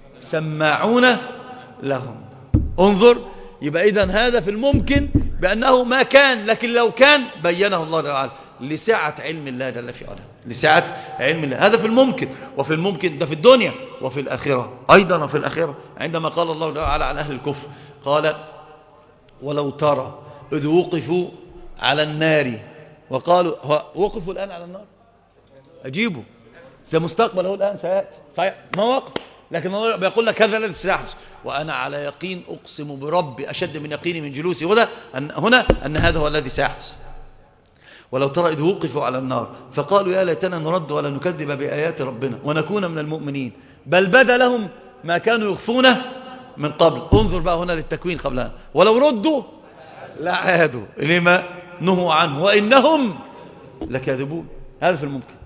سماعون لهم. انظر، يبقى إذن هذا في الممكن بأنه ما كان، لكن لو كان بينه الله تعالى لسعة علم الله جل في علاه، لسعة علم الله. هذا في الممكن. وفي الممكن ده في الدنيا وفي الآخرة أيضا. وفي الآخرة عندما قال الله تعالى عن أهل الكفر قال ولو ترى إذ وقفوا على النار وقالوا وقفوا الآن على النار أجيبوا ده مستقبل هو الآن سيأتي صحيح ما وقف، لكن الله بيقول لك هذا الذي سيحدث وأنا على يقين أقسم بربي أشد من يقيني من جلوسي هنا أن, هنا أن هذا هو الذي سيحدث. ولو ترى إذ وقفوا على النار فقالوا يا ليتنا نرد ولا نكذب بآيات ربنا ونكون من المؤمنين بل بدا لهم ما كانوا يخفونه من قبل. انظر بقى هنا للتكوين قبلها. ولو ردوا لعادوا لما نهوا عنه وإنهم لكاذبون. هذا في الممكن.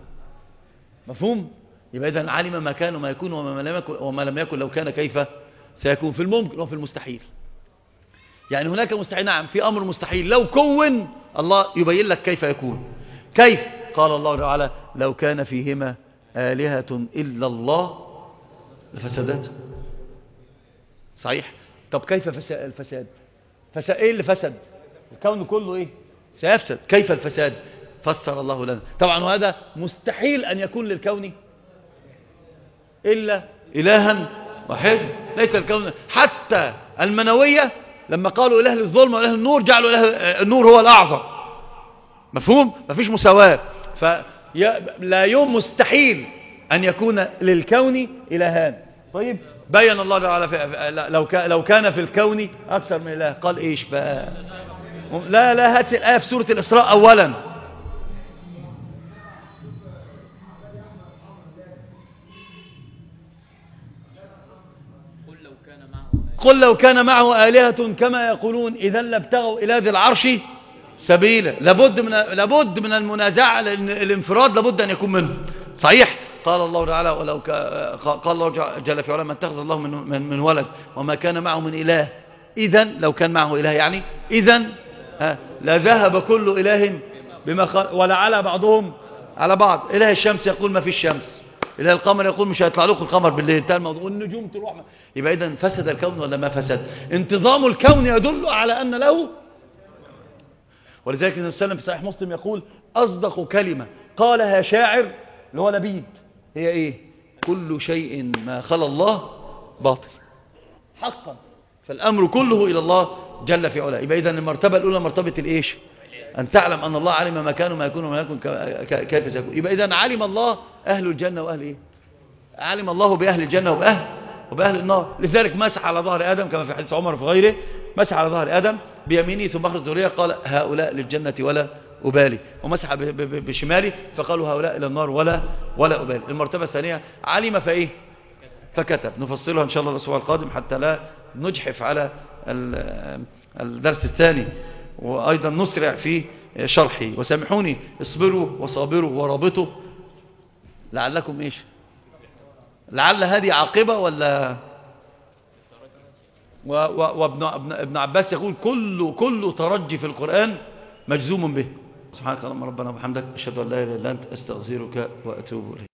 مفهوم؟ يبقى إذن علم ما كان وما يكون وما لم يكن, وما لم يكن لو كان كيف سيكون. في الممكن وفي المستحيل. يعني هناك مستحيل، نعم في أمر مستحيل لو كون الله يبين لك كيف يكون. كيف؟ قال الله تعالى لو كان فيهما آلهة إلا الله لفسدت. صحيح. طب كيف الفساد؟ فساد ايه اللي فسد؟ الكون كله ايه سيفسد. كيف الفساد؟ فسر الله لنا. طبعا وهذا مستحيل أن يكون للكون إلا إلها واحد. ليس الكون حتى المنوية لما قالوا إله للظلم وإله النور جعلوا إله النور هو الأعظم. مفهوم؟ مفيش مساواة. فلا يوم مستحيل أن يكون للكون إلهان. طيب بين الله تعالى لو لو كان في الكون أكثر من إله قال إيش بقى؟ لا لا هات الآية في سورة الإسراء أولا. قل لو كان معه آلهة كما يقولون إذا لابتغوا إلى ذي العرش سبيلا. لابد من لابد من المنازعة، لأن الانفراد لابد أن يكون منه. صحيح. قال الله تعالى ولو ك... قال الله جل في علاه ما اتخذ الله من من, من ولد وما كان معه من إله إذا لو كان معه إله يعني إذا لذهب كل إله بما خلق ولعلى بعضهم على بعض. إله الشمس يقول ما في الشمس إلى القمر يقول مش هيطلع لكم القمر بالليل، انتهى الموضوع، والنجوم تروح. يبقى إذن فسد الكون ولا ما فسد؟ انتظام الكون يدل على أن له. ولذلك النبي صلى الله عليه وسلم في صحيح مسلم يقول أصدق كلمة قالها شاعر اللي هو لبيد هي إيه؟ كل شيء ما خلا الله باطل. حقا فالأمر كله إلى الله جل في علاه. يبقى إذن المرتبة الأولى مرتبة الإيش؟ أن تعلم أن الله علم ما كان وما يكون وما يكون كيف سيكون. يبقى إذن علم الله أهل الجنة وأهل إيه؟ علم الله بأهل الجنة وبأهل وبأهل النار. لذلك مسح على ظهر آدم كما في حديث عمر في غيره، مسح على ظهر آدم بيمينه ثم أخرج ذرية قال هؤلاء للجنة ولا أبالي، ومسح بشماله فقالوا هؤلاء إلى النار ولا ولا أبالي. المرتبة الثانية علم فإيه؟ فكتب. نفصلها إن شاء الله الأسبوع القادم حتى لا نجحف على الدرس الثاني، وأيضا نسرع في شرحه. وسامحوني اصبروا وصابروا ورابطوا لعلكم إيش؟ لعل هذه عاقبة ولا؟ وابن ابن عباس يقول كل كل ترجي في القرآن مجزوم به. سبحانك اللهم ربنا وبحمدك أشهد أن لا إله إلا أنت أستغفرك وأتوب إليك.